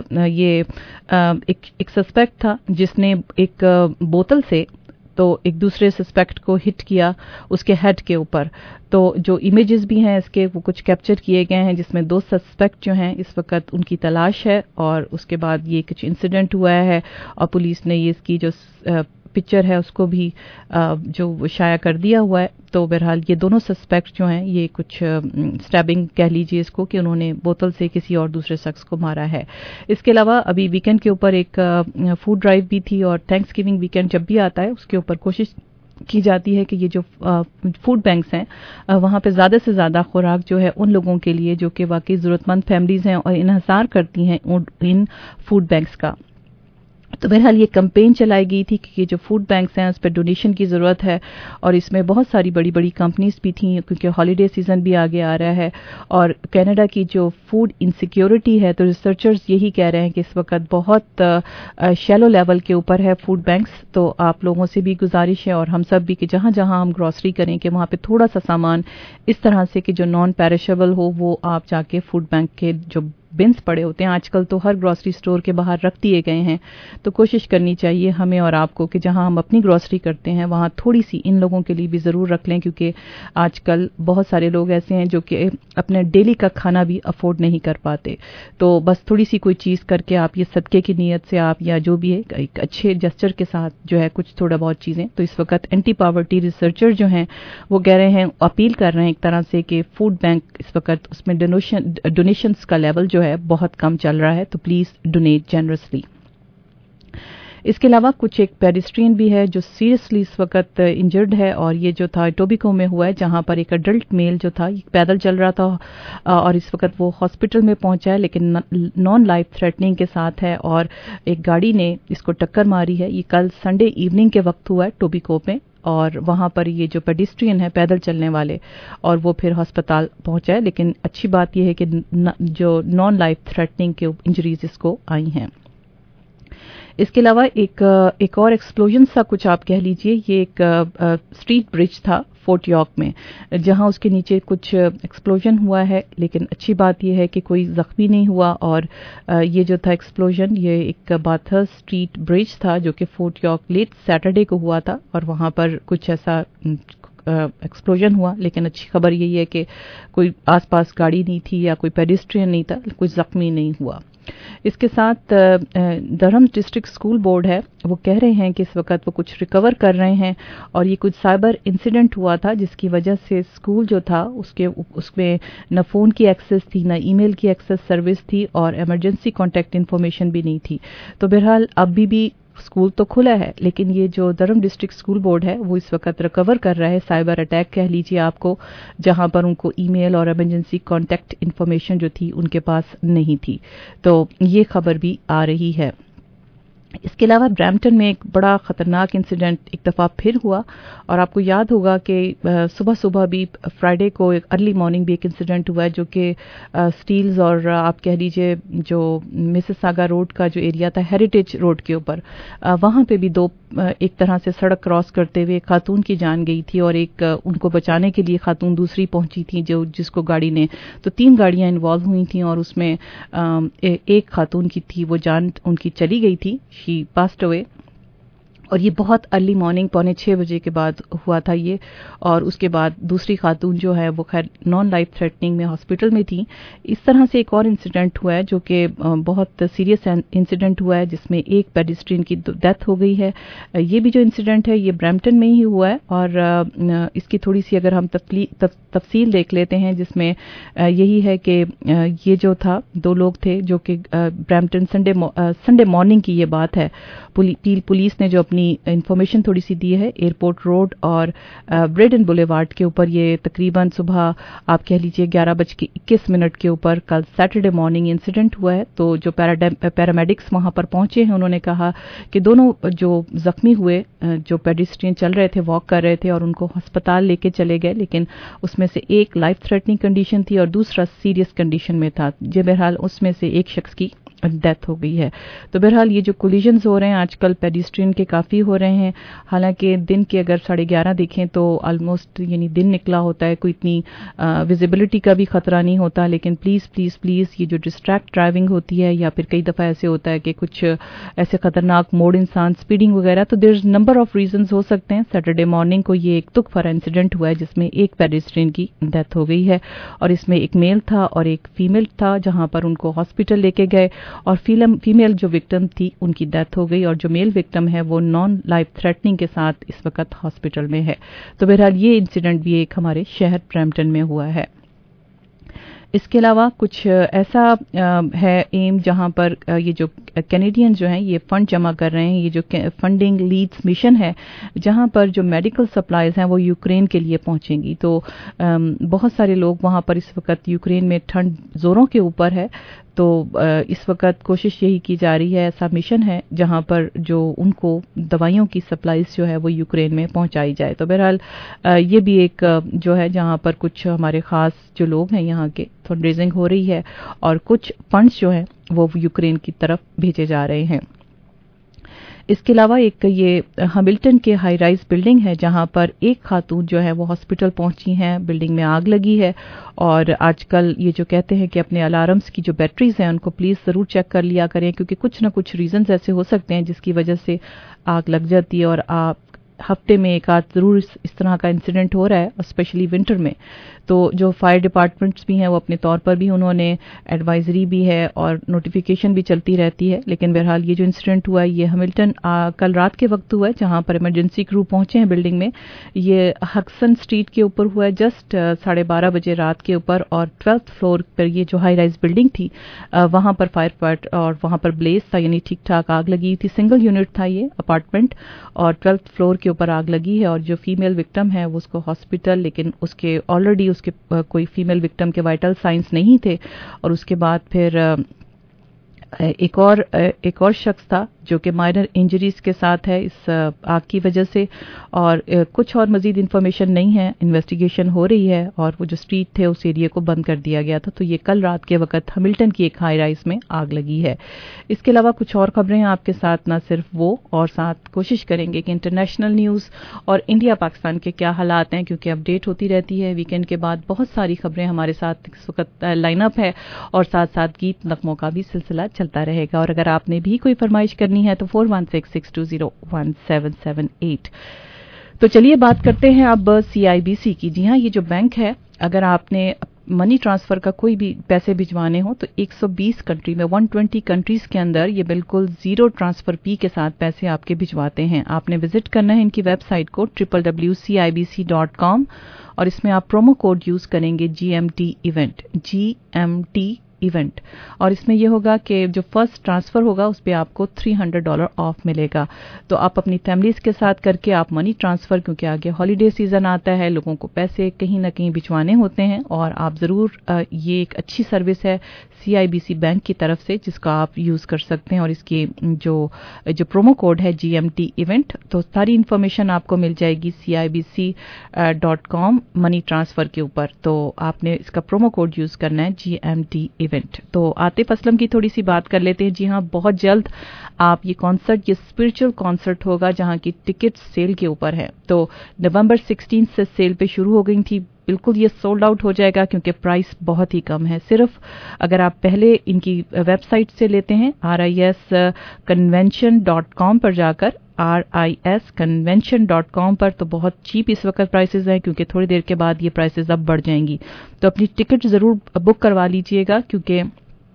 B: एक सस्पेक्ट था जिसने एक बोतल से तो एक दूसरे सस्पेक्ट को हिट किया उसके हेड के ऊपर। तो जो इमेजेस भी हैं इसके वो कुछ कैप्चर किए गए हैं जिसमें 2 सस्पेक्ट जो हैं इस वक्त उनकी तलाश है और उसके बाद ये कुछ इंसिडेंट हुआ है और पुलिस ने ये इसकी जो पिक्चर है उसको भी जो शाया कर दिया हुआ है। तो बहरहाल ये दोनों सस्पेक्ट जो हैं ये कुछ स्टैबिंग कह लीजिए इसको कि उन्होंने बोतल से किसी और दूसरे शख्स को मारा है। इसके अलावा अभी वीकेंड के ऊपर एक फूड ड्राइव भी थी और थैंक्स गिविंग वीकेंड जब भी आता है उसके ऊपर कोशिश की जाती है कि ये जो फूड बैंक्स हैं वहाँ पे ज़्यादा से ज़्यादा खुराक जो है उन लोगों के लिए जो कि वाकई ज़रूरतमंद फैमिलीज़ हैं और इन्हिसार करती हैं इन फूड बैंक्स का। तो बहरहाल ये कैंपेन चलाई गई थी कि ये जो फूड बैंक्स हैं उस पर डोनेशन की ज़रूरत है और इसमें बहुत सारी बड़ी बड़ी कंपनीज भी थी क्योंकि हॉलीडे सीज़न भी आगे आ रहा है और कनाडा की जो फूड इनसिक्योरिटी है तो रिसर्चर्स यही कह रहे हैं कि इस वक्त बहुत शैलो लेवल के ऊपर है फूड बैंक्स। तो आप लोगों से भी गुजारिश है और हम सब भी कि जहाँ जहाँ हम ग्रॉसरी करें कि वहाँ पे थोड़ा सा सामान इस तरह से कि जो नॉन पेरिशेबल हो वो आप जाके फूड बैंक के जो बिन्स पड़े होते हैं आजकल तो हर ग्रॉसरी स्टोर के बाहर रख दिए गए हैं। तो कोशिश करनी चाहिए हमें और आपको कि जहां हम अपनी ग्रॉसरी करते हैं वहां थोड़ी सी इन लोगों के लिए भी ज़रूर रख लें क्योंकि आजकल बहुत सारे लोग ऐसे हैं जो कि अपने डेली का खाना भी अफोर्ड नहीं कर पाते। तो बस थोड़ी सी कोई चीज़ करके आप ये सदक़े की नीयत से आप या जो भी है एक अच्छे जेस्चर के साथ जो है कुछ थोड़ा बहुत चीज़ें। तो इस वक्त एंटी पॉवर्टी रिसर्चर जो हैं वो कह रहे हैं अपील कर रहे हैं एक तरह से कि फूड बैंक इस वक्त उसमें डोनेशंस का लेवल जो है बहुत कम चल रहा है तो प्लीज डोनेट जेनरसली। इसके अलावा कुछ एक पेडिस्ट्रियन भी है जो सीरियसली इस वक्त इंजर्ड है और ये जो था टोबिको में हुआ है जहां पर एक अडल्ट मेल जो था पैदल चल रहा था और इस वक्त वो हॉस्पिटल में पहुंचा है लेकिन नॉन लाइफ थ्रेटनिंग के साथ है और एक गाड़ी ने इसको टक्कर मारी है। ये कल संडे इवनिंग के वक्त हुआ है टोबिको में और वहां पर ये जो पेडिस्ट्रियन है पैदल चलने वाले और वो फिर अस्पताल पहुंचा है। लेकिन अच्छी बात यह है कि जो नॉन लाइफ थ्रेटनिंग के इंजरीज इसको आई हैं। इसके अलावा एक और एक्सप्लोजन सा कुछ आप कह लीजिए ये एक स्ट्रीट ब्रिज था फोर्ट यॉर्क में जहां उसके नीचे कुछ एक्सप्लोजन हुआ है लेकिन अच्छी बात यह है कि कोई जख्मी नहीं हुआ और ये जो था एक्सप्लोजन ये एक बाथर्स्ट स्ट्रीट ब्रिज था जो कि फोर्ट यॉर्क लेट सैटरडे को हुआ था और वहां पर कुछ ऐसा एक्सप्लोजन हुआ। लेकिन अच्छी खबर यही है कि कोई आसपास गाड़ी नहीं थी या कोई पेडिस्ट्रियन नहीं था, कोई जख्मी नहीं हुआ। इसके साथ दरहम डिस्ट्रिक्ट स्कूल बोर्ड है वो कह रहे हैं कि इस वक्त वो कुछ रिकवर कर रहे हैं और ये कुछ साइबर इंसिडेंट हुआ था जिसकी वजह से स्कूल जो था उसमें न फ़ोन की एक्सेस थी न ईमेल की एक्सेस सर्विस थी और इमरजेंसी कॉन्टैक्ट इन्फॉर्मेशन भी नहीं थी। तो बहरहाल अभी भी स्कूल तो खुला है लेकिन ये जो दरहम डिस्ट्रिक्ट स्कूल बोर्ड है वो इस वक्त रिकवर कर रहा है साइबर अटैक कह लीजिए आपको जहां पर उनको ईमेल और इमरजेंसी कॉन्टैक्ट इन्फॉर्मेशन जो थी उनके पास नहीं थी। तो ये खबर भी आ रही है। इसके अलावा ब्रैम्पटन में एक बड़ा ख़तरनाक इंसिडेंट एक दफ़ा फिर हुआ और आपको याद होगा कि सुबह सुबह भी फ्राइडे को एक अर्ली मॉर्निंग भी एक इंसिडेंट हुआ है जो कि स्टील्स और आप कह लीजिए जो मिसिसागा रोड का जो एरिया था हेरिटेज रोड के ऊपर वहाँ पे भी एक तरह से सड़क क्रॉस करते हुए खातून की जान गई थी और एक उनको बचाने के लिए खातून दूसरी पहुंची थी जिसको गाड़ी ने तो 3 गाड़ियां इन्वॉल्व हुई थी और उसमें एक खातून की थी वो जान उनकी चली गई थी, शी पास्ड अवे। और ये बहुत अर्ली मॉर्निंग 5:45 बजे के बाद हुआ था ये और उसके बाद दूसरी खातून जो है वो खैर नॉन लाइफ थ्रेटनिंग में हॉस्पिटल में थी। इस तरह से एक और इंसिडेंट हुआ है जो कि बहुत सीरियस इंसिडेंट हुआ है जिसमें एक पेडिस्ट्रियन की डेथ हो गई है। ये भी जो इंसिडेंट है ये ब्रैम्पटन में ही हुआ है और इसकी थोड़ी सी अगर हम तफसील देख लेते हैं जिसमें यही है कि ये जो था 2 लोग थे जो कि ब्रैम्पटन संडे मॉर्निंग की ये बात है। पुलिस ने जो अपनी अपनी इन्फॉर्मेशन थोड़ी सी दी है। एयरपोर्ट रोड और ब्रेडन बुलेवार्ड के ऊपर ये तकरीबन सुबह आप कह लीजिए 11:21 के ऊपर कल सैटरडे मॉर्निंग इंसिडेंट हुआ है। तो जो पैरामेडिक्स वहां पर पहुंचे हैं उन्होंने कहा कि दोनों जो जख्मी हुए जो पेडिस्ट्रियन चल रहे थे, वॉक कर रहे थे और उनको अस्पताल लेके चले गए, लेकिन उसमें से एक लाइफ थ्रेटनिंग कंडीशन थी और दूसरा सीरियस कंडीशन में था। जो बहरहाल उसमें से एक शख्स की डेथ हो गई है। तो बहरहाल ये जो कोलिजन्स हो रहे हैं आजकल पेडिस्ट्रियन के काफ़ी हो रहे हैं। हालांकि दिन के अगर 11:30 देखें तो ऑलमोस्ट यानी दिन निकला होता है, कोई इतनी विजिबिलिटी का भी खतरा नहीं होता। लेकिन प्लीज़ प्लीज़ प्लीज़ ये जो डिस्ट्रैक्ट ड्राइविंग होती है या फिर कई दफ़ा ऐसे होता है कि कुछ ऐसे खतरनाक मोड़ इंसान स्पीडिंग वगैरह, तो there is number of reasons हो सकते हैं। सैटरडे मॉर्निंग को ये एक दुख भरा इंसिडेंट हुआ है जिसमें एक पेडिस्ट्रियन की डेथ हो गई है और इसमें एक मेल था और एक फीमेल था, जहां पर उनको हॉस्पिटल लेके गए और फीमेल जो विक्टिम थी उनकी डेथ हो गई और जो मेल विक्टिम है वो नॉन लाइफ थ्रेटनिंग के साथ इस वक्त हॉस्पिटल में है। तो बहरहाल ये इंसिडेंट भी एक हमारे शहर ब्रैम्पटन में हुआ है। इसके अलावा कुछ ऐसा है एम जहां पर ये जो कैनेडियन जो हैं ये फंड जमा कर रहे हैं। ये जो फंडिंग लीड्स मिशन है जहां पर जो मेडिकल सप्लाईज हैं वो यूक्रेन के लिए पहुंचेंगी। तो बहुत सारे लोग वहां पर इस वक्त यूक्रेन में ठंड जोरों के ऊपर है, तो इस वक्त कोशिश यही की जा रही है, ऐसा मिशन है जहां पर जो उनको दवाइयों की सप्लाईज जो है वो यूक्रेन में पहुंचाई जाए। तो बहरहाल ये भी एक जो है जहां पर कुछ हमारे खास जो लोग हैं यहाँ के फंड रेजिंग हो रही है और कुछ फंड्स जो हैं वो यूक्रेन की तरफ भेजे जा रहे हैं। इसके अलावा एक ये हैमिल्टन के हाई राइज बिल्डिंग है जहां पर एक खातून जो है वो हॉस्पिटल पहुंची हैं, बिल्डिंग में आग लगी है। और आजकल ये जो कहते हैं कि अपने अलार्म्स की जो बैटरीज हैं उनको प्लीज़ ज़रूर चेक कर लिया करें, क्योंकि कुछ ना कुछ रीजंस ऐसे हो सकते हैं जिसकी वजह से आग लग जाती है और आप हफ्ते में एक आध ज़रूर इस तरह का इंसिडेंट हो रहा है, स्पेशली विंटर में। तो जो फायर डिपार्टमेंट्स भी हैं वो अपने तौर पर भी उन्होंने एडवाइजरी भी है और नोटिफिकेशन भी चलती रहती है। लेकिन बहरहाल ये जो इंसिडेंट हुआ है ये हैमिल्टन कल रात के वक्त हुआ है जहां पर इमरजेंसी क्रू पहुंचे हैं बिल्डिंग में। ये हक्सन स्ट्रीट के ऊपर हुआ है जस्ट 12:30 बजे रात के ऊपर और 12th फ्लोर पर ये जो हाई राइज बिल्डिंग थी वहां पर फायर फाइट और वहां पर ब्लेज था, यानी ठीक ठाक आग लगी थी। सिंगल यूनिट था ये अपार्टमेंट और 12th फ्लोर के ऊपर आग लगी है और जो फीमेल विक्टिम है वो उसको हॉस्पिटल, लेकिन उसके ऑलरेडी उसके कोई फीमेल विक्टिम के वाइटल साइंस नहीं थे और उसके बाद फिर एक और शख्स था जो कि माइनर इंजरीज के साथ है इस आग की वजह से। और कुछ और मजीद इन्फॉर्मेशन नहीं है, इन्वेस्टिगेशन हो रही है और वो जो स्ट्रीट थे उस एरिया को बंद कर दिया गया था। तो ये कल रात के वक्त हैमिल्टन की एक हाई राइज में आग लगी है। इसके अलावा कुछ और खबरें आपके साथ, ना सिर्फ वो, और साथ कोशिश करेंगे कि इंटरनेशनल न्यूज़ और इंडिया पाकिस्तान के क्या हालात हैं, क्योंकि अपडेट होती रहती है। वीकेंड के बाद बहुत सारी खबरें हमारे साथ इस वक्त लाइनअप है और साथ साथ गीत नगमों का भी सिलसिला चलता रहेगा। और अगर आपने भी कोई फरमाइश करनी है तो 4166201778। तो चलिए बात करते हैं अब CIBC की। जी हाँ, ये जो बैंक है, अगर आपने मनी ट्रांसफर का कोई भी पैसे भिजवाने हो तो 120 कंट्री में 120 कंट्रीज के अंदर ये बिल्कुल जीरो ट्रांसफर फी के साथ पैसे आपके भिजवाते हैं। आपने विजिट करना है इनकी वेबसाइट को www.cibc.com और इसमें आप प्रोमो कोड यूज करेंगे GMT इवेंट और इसमें यह होगा कि जो फर्स्ट ट्रांसफर होगा उस पर आपको $300 ऑफ मिलेगा। तो आप अपनी फैमिलीज के साथ करके आप मनी ट्रांसफर, क्योंकि आगे हॉलीडे सीजन आता है, लोगों को पैसे कहीं ना कहीं भिजवाने होते हैं और आप जरूर ये एक अच्छी सर्विस है CIBC बैंक की तरफ से जिसका आप यूज कर सकते हैं। और इसकी जो प्रोमो कोड है GMT इवेंट, तो सारी इंफॉर्मेशन आपको मिल जाएगी CIBC.com मनी ट्रांसफर के ऊपर। तो आपने इसका प्रोमो कोड यूज करना है GMT इवेंट। तो आतिफ असलम की थोड़ी सी बात कर लेते हैं। जी हाँ, बहुत जल्द आप ये कॉन्सर्ट, ये स्पिरिचुअल कॉन्सर्ट होगा जहां की टिकट सेल के ऊपर है। तो नवंबर 16 से सेल पे शुरू हो गई थी, बिल्कुल ये सोल्ड आउट हो जाएगा क्योंकि प्राइस बहुत ही कम है। सिर्फ अगर आप पहले इनकी वेबसाइट से लेते हैं risconvention.com पर जाकर, risconvention.com पर, तो बहुत चीप इस वक्त प्राइसेस हैं क्योंकि थोड़ी देर के बाद ये प्राइसेस अब बढ़ जाएंगी। तो अपनी टिकट ज़रूर बुक करवा लीजिएगा क्योंकि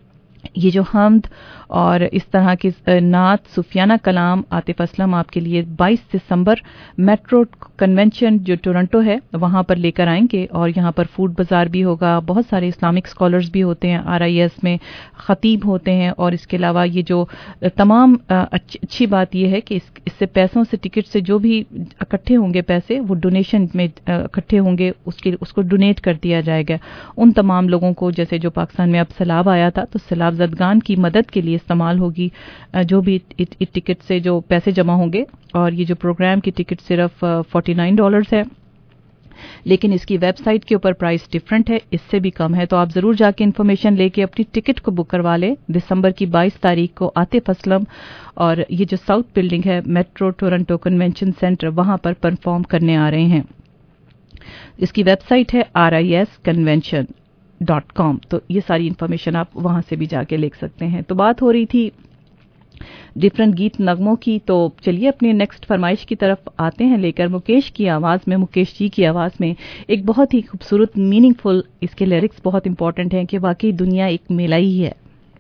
B: ये जो हमद और इस तरह के नात, सूफियाना कलाम, आतिफ असलम आपके लिए 22 दिसंबर मेट्रो कन्वेंशन जो टोरंटो है वहाँ पर लेकर आएंगे। और यहाँ पर फूड बाज़ार भी होगा, बहुत सारे इस्लामिक स्कॉलर्स भी होते हैं, RIS में ख़तीब होते हैं। और इसके अलावा ये जो तमाम अच्छी बात यह है कि इससे पैसों से, टिकट से जो भी इकट्ठे होंगे पैसे वो डोनेशन में इकट्ठे होंगे, उसको डोनेट कर दिया जाएगा उन तमाम लोगों को, जैसे जो पाकिस्तान में अब सैलाब आया था तो सैलाब ज़दगान की मदद के लिए इस्तेमाल होगी जो भी टिकट से जो पैसे जमा होंगे। और ये जो प्रोग्राम की टिकट सिर्फ $49 है, लेकिन इसकी वेबसाइट के ऊपर प्राइस डिफरेंट है, इससे भी कम है। तो आप ज़रूर जाके इन्फॉर्मेशन लेके अपनी टिकट को बुक करवा लें। दिसंबर की 22 तारीख को आतिफ असलम और ये जो साउथ बिल्डिंग है मेट्रो टोरंटो कन्वेंशन सेंटर, वहाँ पर परफॉर्म करने आ रहे हैं। इसकी वेबसाइट है risconvention.com। तो ये सारी इन्फॉर्मेशन आप वहाँ से भी जाके ले सकते हैं। तो बात हो रही थी डिफरेंट गीत नगमों की, तो चलिए अपनी नेक्स्ट फरमाइश की तरफ आते हैं लेकर मुकेश की आवाज़ में, मुकेश जी की आवाज़ में एक बहुत ही खूबसूरत मीनिंगफुल, इसके लिरिक्स बहुत इंपॉर्टेंट हैं कि वाकई दुनिया एक मेला ही है।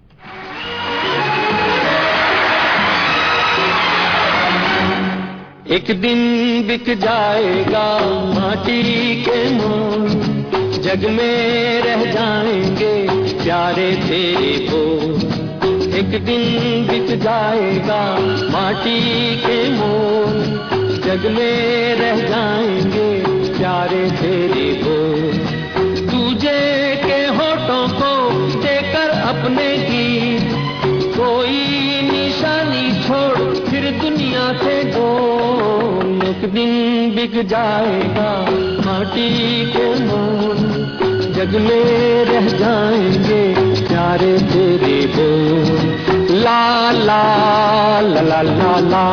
D: एक दिन बिक जाएगा माटी के मोल, जग में रह जाएंगे प्यारे तेरे बोल। एक दिन बिक जाएगा माटी के मोल, जग में रह जाएंगे प्यारे तेरे बोल। तुझे के होठों को देकर अपने गीत, कोई निशानी छोड़ फिर दुनिया से डोल। एक दिन बिक जाएगा माटी के मोल, जग में रह जाएंगे प्यारे तेरे बोल। ला ला ला ला ला ला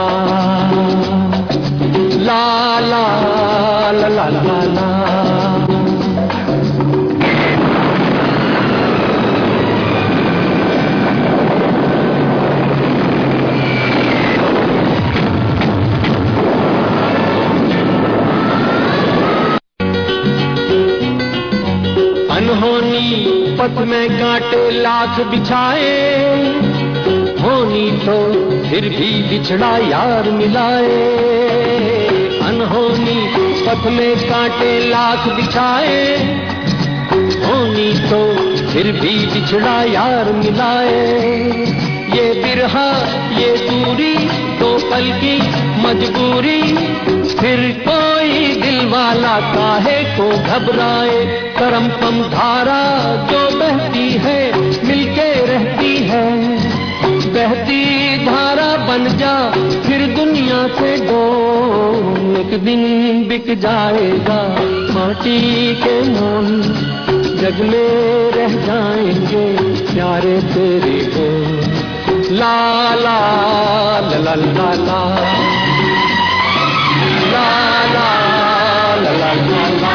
D: ला ला ला ला ला ला। अनहोनी पथ में कांटे लाख बिछाए, होनी तो फिर भी बिछड़ा यार मिलाए। अनहोनी पथ में कांटे लाख बिछाए, होनी तो फिर भी बिछड़ा यार मिलाए। ये बिरहा ये दूरी दो पल की मजबूरी, फिर कोई दिल वाला काहे को घबराए। करम पम धारा जो बहती है मिलके रहती है, बहती धारा बन जा फिर दुनिया से डोल। एक दिन बिक जाएगा माटी के मोल, जग में रह जाएंगे प्यारे तेरे बोल। ला ला ला ला ला ला ला ला ला ला ला।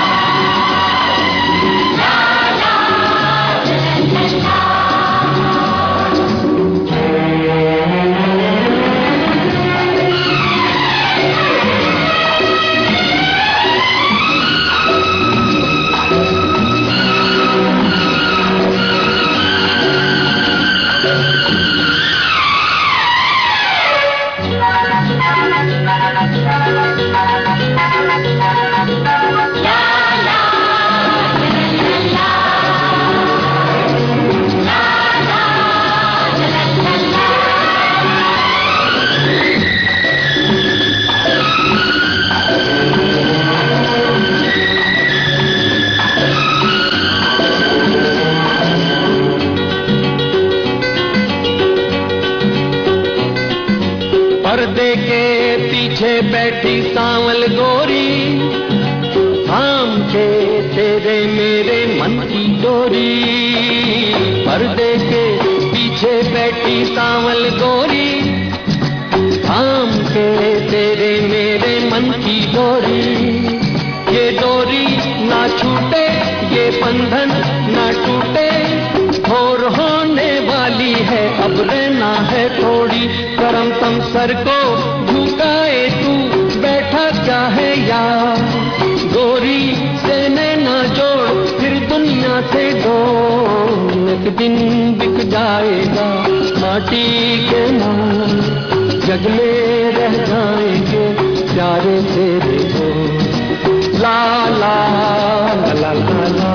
D: पर्दे के पीछे बैठी सांवल गोरी, थाम के तेरे मेरे मन की डोरी। पर्दे के पीछे बैठी सांवल गोरी, थाम के तेरे मेरे मन की डोरी। ये डोरी ना छूटे, ये बंधन ना टूटे, और होने वाली है अब रहना है थोड़ी। करम तम सर को झुकाए तू बैठा क्या है यार, गोरी से नैना जोड़ फिर दुनिया से डोल। एक दिन बिक जाएगा माटी के नाम, जग में रह जाएंगे प्यारे तेरे हो, ला ला ला ला ला ला।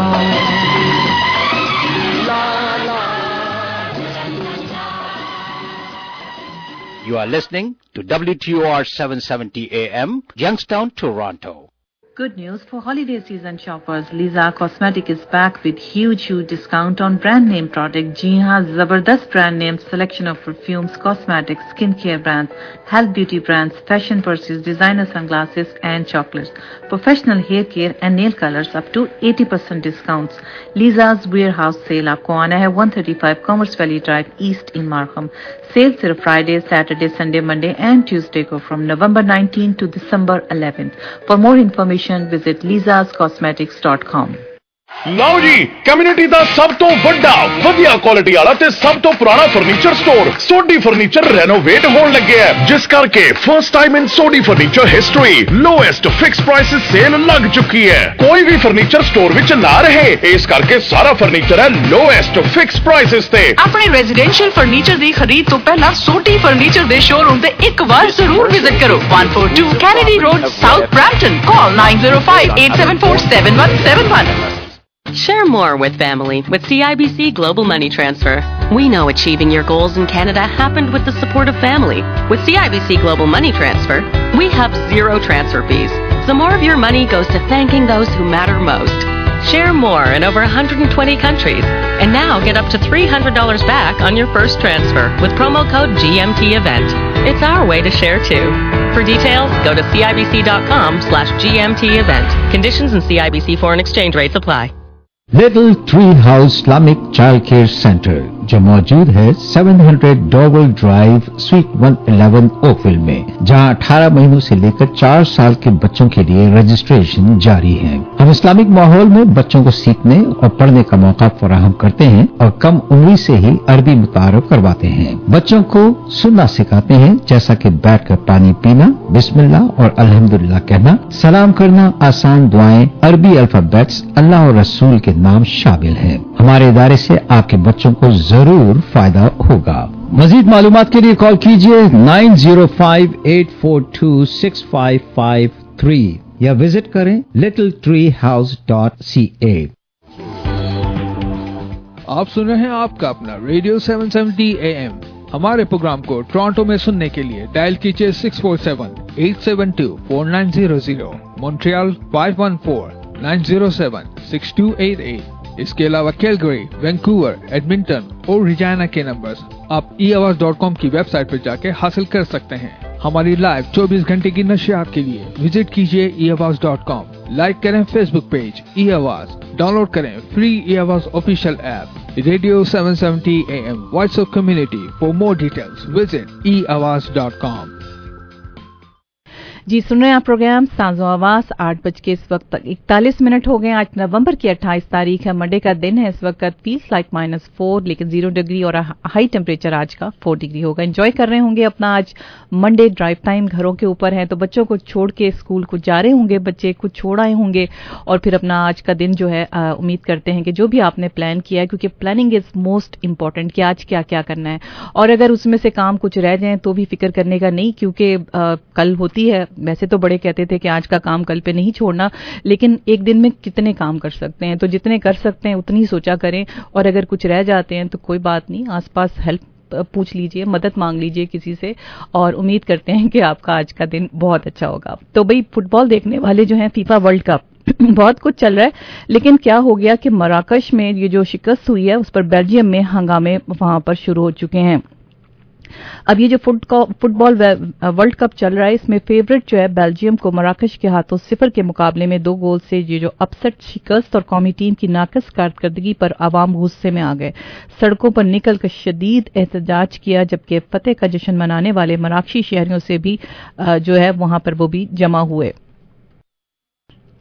E: You are listening to WTOR 770 AM, Youngstown, Toronto.
B: Good news for holiday season shoppers. Lisa Cosmetic is back with huge discount on brand name product. जी हाँ, जबरदस्त brand name selection of perfumes, cosmetics, skincare brands, health beauty brands, fashion purses, designer sunglasses and chocolates. Professional hair care and nail colors up to 80% discounts. Lisa's warehouse sale आपको आना है 135 Commerce Valley Drive East in Markham. Sale सिर्फ Friday, Saturday, Sunday, Monday and Tuesday go from November 19 to December 11th. For more information, visit lisascosmetics.com.
F: ਲਓ ਜੀ, community ਦਾ ਸਭ ਤੋਂ ਵੱਡਾ ਵਧੀਆ ਕੁਆਲਿਟੀ ਵਾਲਾ ਤੇ ਸਭ ਤੋਂ ਪੁਰਾਣਾ furniture store Sodhi furniture renovate ਹੋਣ ਲੱਗਿਆ ਹੈ, ਜਿਸ ਕਰਕੇ first time in Sodhi furniture history lowest fix prices sale ਲੱਗ ਚੁੱਕੀ ਹੈ। ਕੋਈ ਵੀ ਫਰਨੀਚਰ ਸਟੋਰ ਵਿੱਚ ਨਾ ਰਹੇ, ਇਸ ਕਰਕੇ ਸਾਰਾ ਫਰਨੀਚਰ ਹੈ ਲੋਐਸਟ ਫਿਕਸ ਪ੍ਰਾਈਸਿਸ ਤੇ।
G: ਆਪਣੇ ਰੈਜ਼ੀਡੈਂਸ਼ੀਅਲ ਫਰਨੀਚਰ ਦੀ ਖਰੀਦ ਤੋਂ ਪਹਿਲਾਂ ਸੋਢੀ ਫਰਨੀਚਰ ਦੇ ਸ਼ੋਰੂਮ ਤੇ ਇੱਕ ਵਾਰ ਜ਼ਰੂਰ ਵਿਜ਼ਿਟ ਕਰੋ। 142 Kennedy road, south Brampton. Call 905-874-7171.
H: Share more with family with CIBC Global Money Transfer. We know achieving your goals in Canada happened with the support of family. With CIBC Global Money Transfer, we have zero transfer fees, so more of your money goes to thanking those who matter most. Share more in over 120 countries, and now get up to $300 back on your first transfer with promo code GMTEvent. It's our way to share too. For details, go to cibc.com/GMTEvent. Conditions and CIBC foreign exchange rates apply.
I: Little Tree House Islamic child care centre जो मौजूद है 700 डॉगल drive sweet 111 Oakville में, जहां 18 महीनों से लेकर 4 साल के बच्चों के लिए रजिस्ट्रेशन जारी है। हम इस्लामिक माहौल में बच्चों को सीखने और पढ़ने का मौका फराहम करते हैं और कम उम्र से ही अरबी मुतारफ करवाते हैं। बच्चों को सुनना सिखाते हैं, जैसा कि बैठकर पानी पीना, बिस्मिल्लाह और अल्हम्दुलिल्लाह कहना, सलाम करना, आसान दुआएं, अरबी अल्फाबेट्स, अल्लाह और रसूल के नाम शामिल है। हमारे इदारे से आपके बच्चों को जरूर फायदा होगा। मजीद मालूमात के लिए कॉल कीजिए 9058426553 या विजिट करें littletreehouse.ca।
J: आप सुन रहे हैं आपका अपना रेडियो 770 AM। हमारे प्रोग्राम को टोरंटो में सुनने के लिए डायल कीजिए 647-872-4900, मॉन्ट्रियल 514-907-6288। इसके अलावा कैलगरी, वैंकूवर, एडमिंटन और रिजाना के नंबर्स आप eAwaz.com की वेबसाइट पर जाके हासिल कर सकते हैं। हमारी लाइव 24 घंटे की नशियात के लिए विजिट कीजिए eAwaz.com। लाइक करें फेसबुक पेज eAwaz, डाउनलोड करें free eAwaz official app. Radio 770 AM, voice of community. For more details visit eAwaz.com।
B: जी, सुन रहे हैं आप प्रोग्राम साँझो आवाज। 8 बज के इस वक्त 41 मिनट हो गए। आज नवंबर की 28 तारीख है, मंडे का दिन है। इस वक्त फील्स लाइक -4 लेकिन 0 डिग्री और हाई टेम्परेचर आज का 4 डिग्री होगा। एंजॉय कर रहे होंगे अपना आज मंडे ड्राइव टाइम। घरों के ऊपर है तो बच्चों को छोड़ के स्कूल को जा रहे होंगे, बच्चे कुछ छोड़ आए होंगे और फिर अपना आज का दिन जो है उम्मीद करते हैं कि जो भी आपने प्लान किया है, क्योंकि प्लानिंग इज मोस्ट इंपॉर्टेंट कि आज क्या क्या करना है। और अगर उसमें से काम कुछ रह जाए तो भी फिक्र करने का नहीं, क्योंकि कल होती है। वैसे तो बड़े कहते थे कि आज का काम कल पे नहीं छोड़ना, लेकिन एक दिन में कितने काम कर सकते हैं, तो जितने कर सकते हैं उतनी सोचा करें। और अगर कुछ रह जाते हैं तो कोई बात नहीं, आसपास हेल्प पूछ लीजिए, मदद मांग लीजिए किसी से, और उम्मीद करते हैं कि आपका आज का दिन बहुत अच्छा होगा। तो भाई, फुटबॉल देखने वाले जो हैं, फीफा वर्ल्ड कप बहुत कुछ चल रहा है, लेकिन क्या हो गया कि मराकश में ये जो शिकस्त हुई है उस पर बेल्जियम में हंगामे वहां पर शुरू हो चुके हैं। अब ये जो फुटबॉल वर्ल्ड कप चल रहा है, इसमें फेवरेट जो है बेल्जियम को मराकश के हाथों 0 के मुकाबले में 2 गोल से ये जो अपसेट शिकस्त और कौमी टीम की नाकस कारकर्दगी पर आवाम गुस्से में आ गए। सड़कों पर निकलकर शदीद एहतजाज किया, जबकि फतेह का जश्न मनाने वाले मराकशी शहरियों से भी जो है वहां पर वो भी जमा हुए।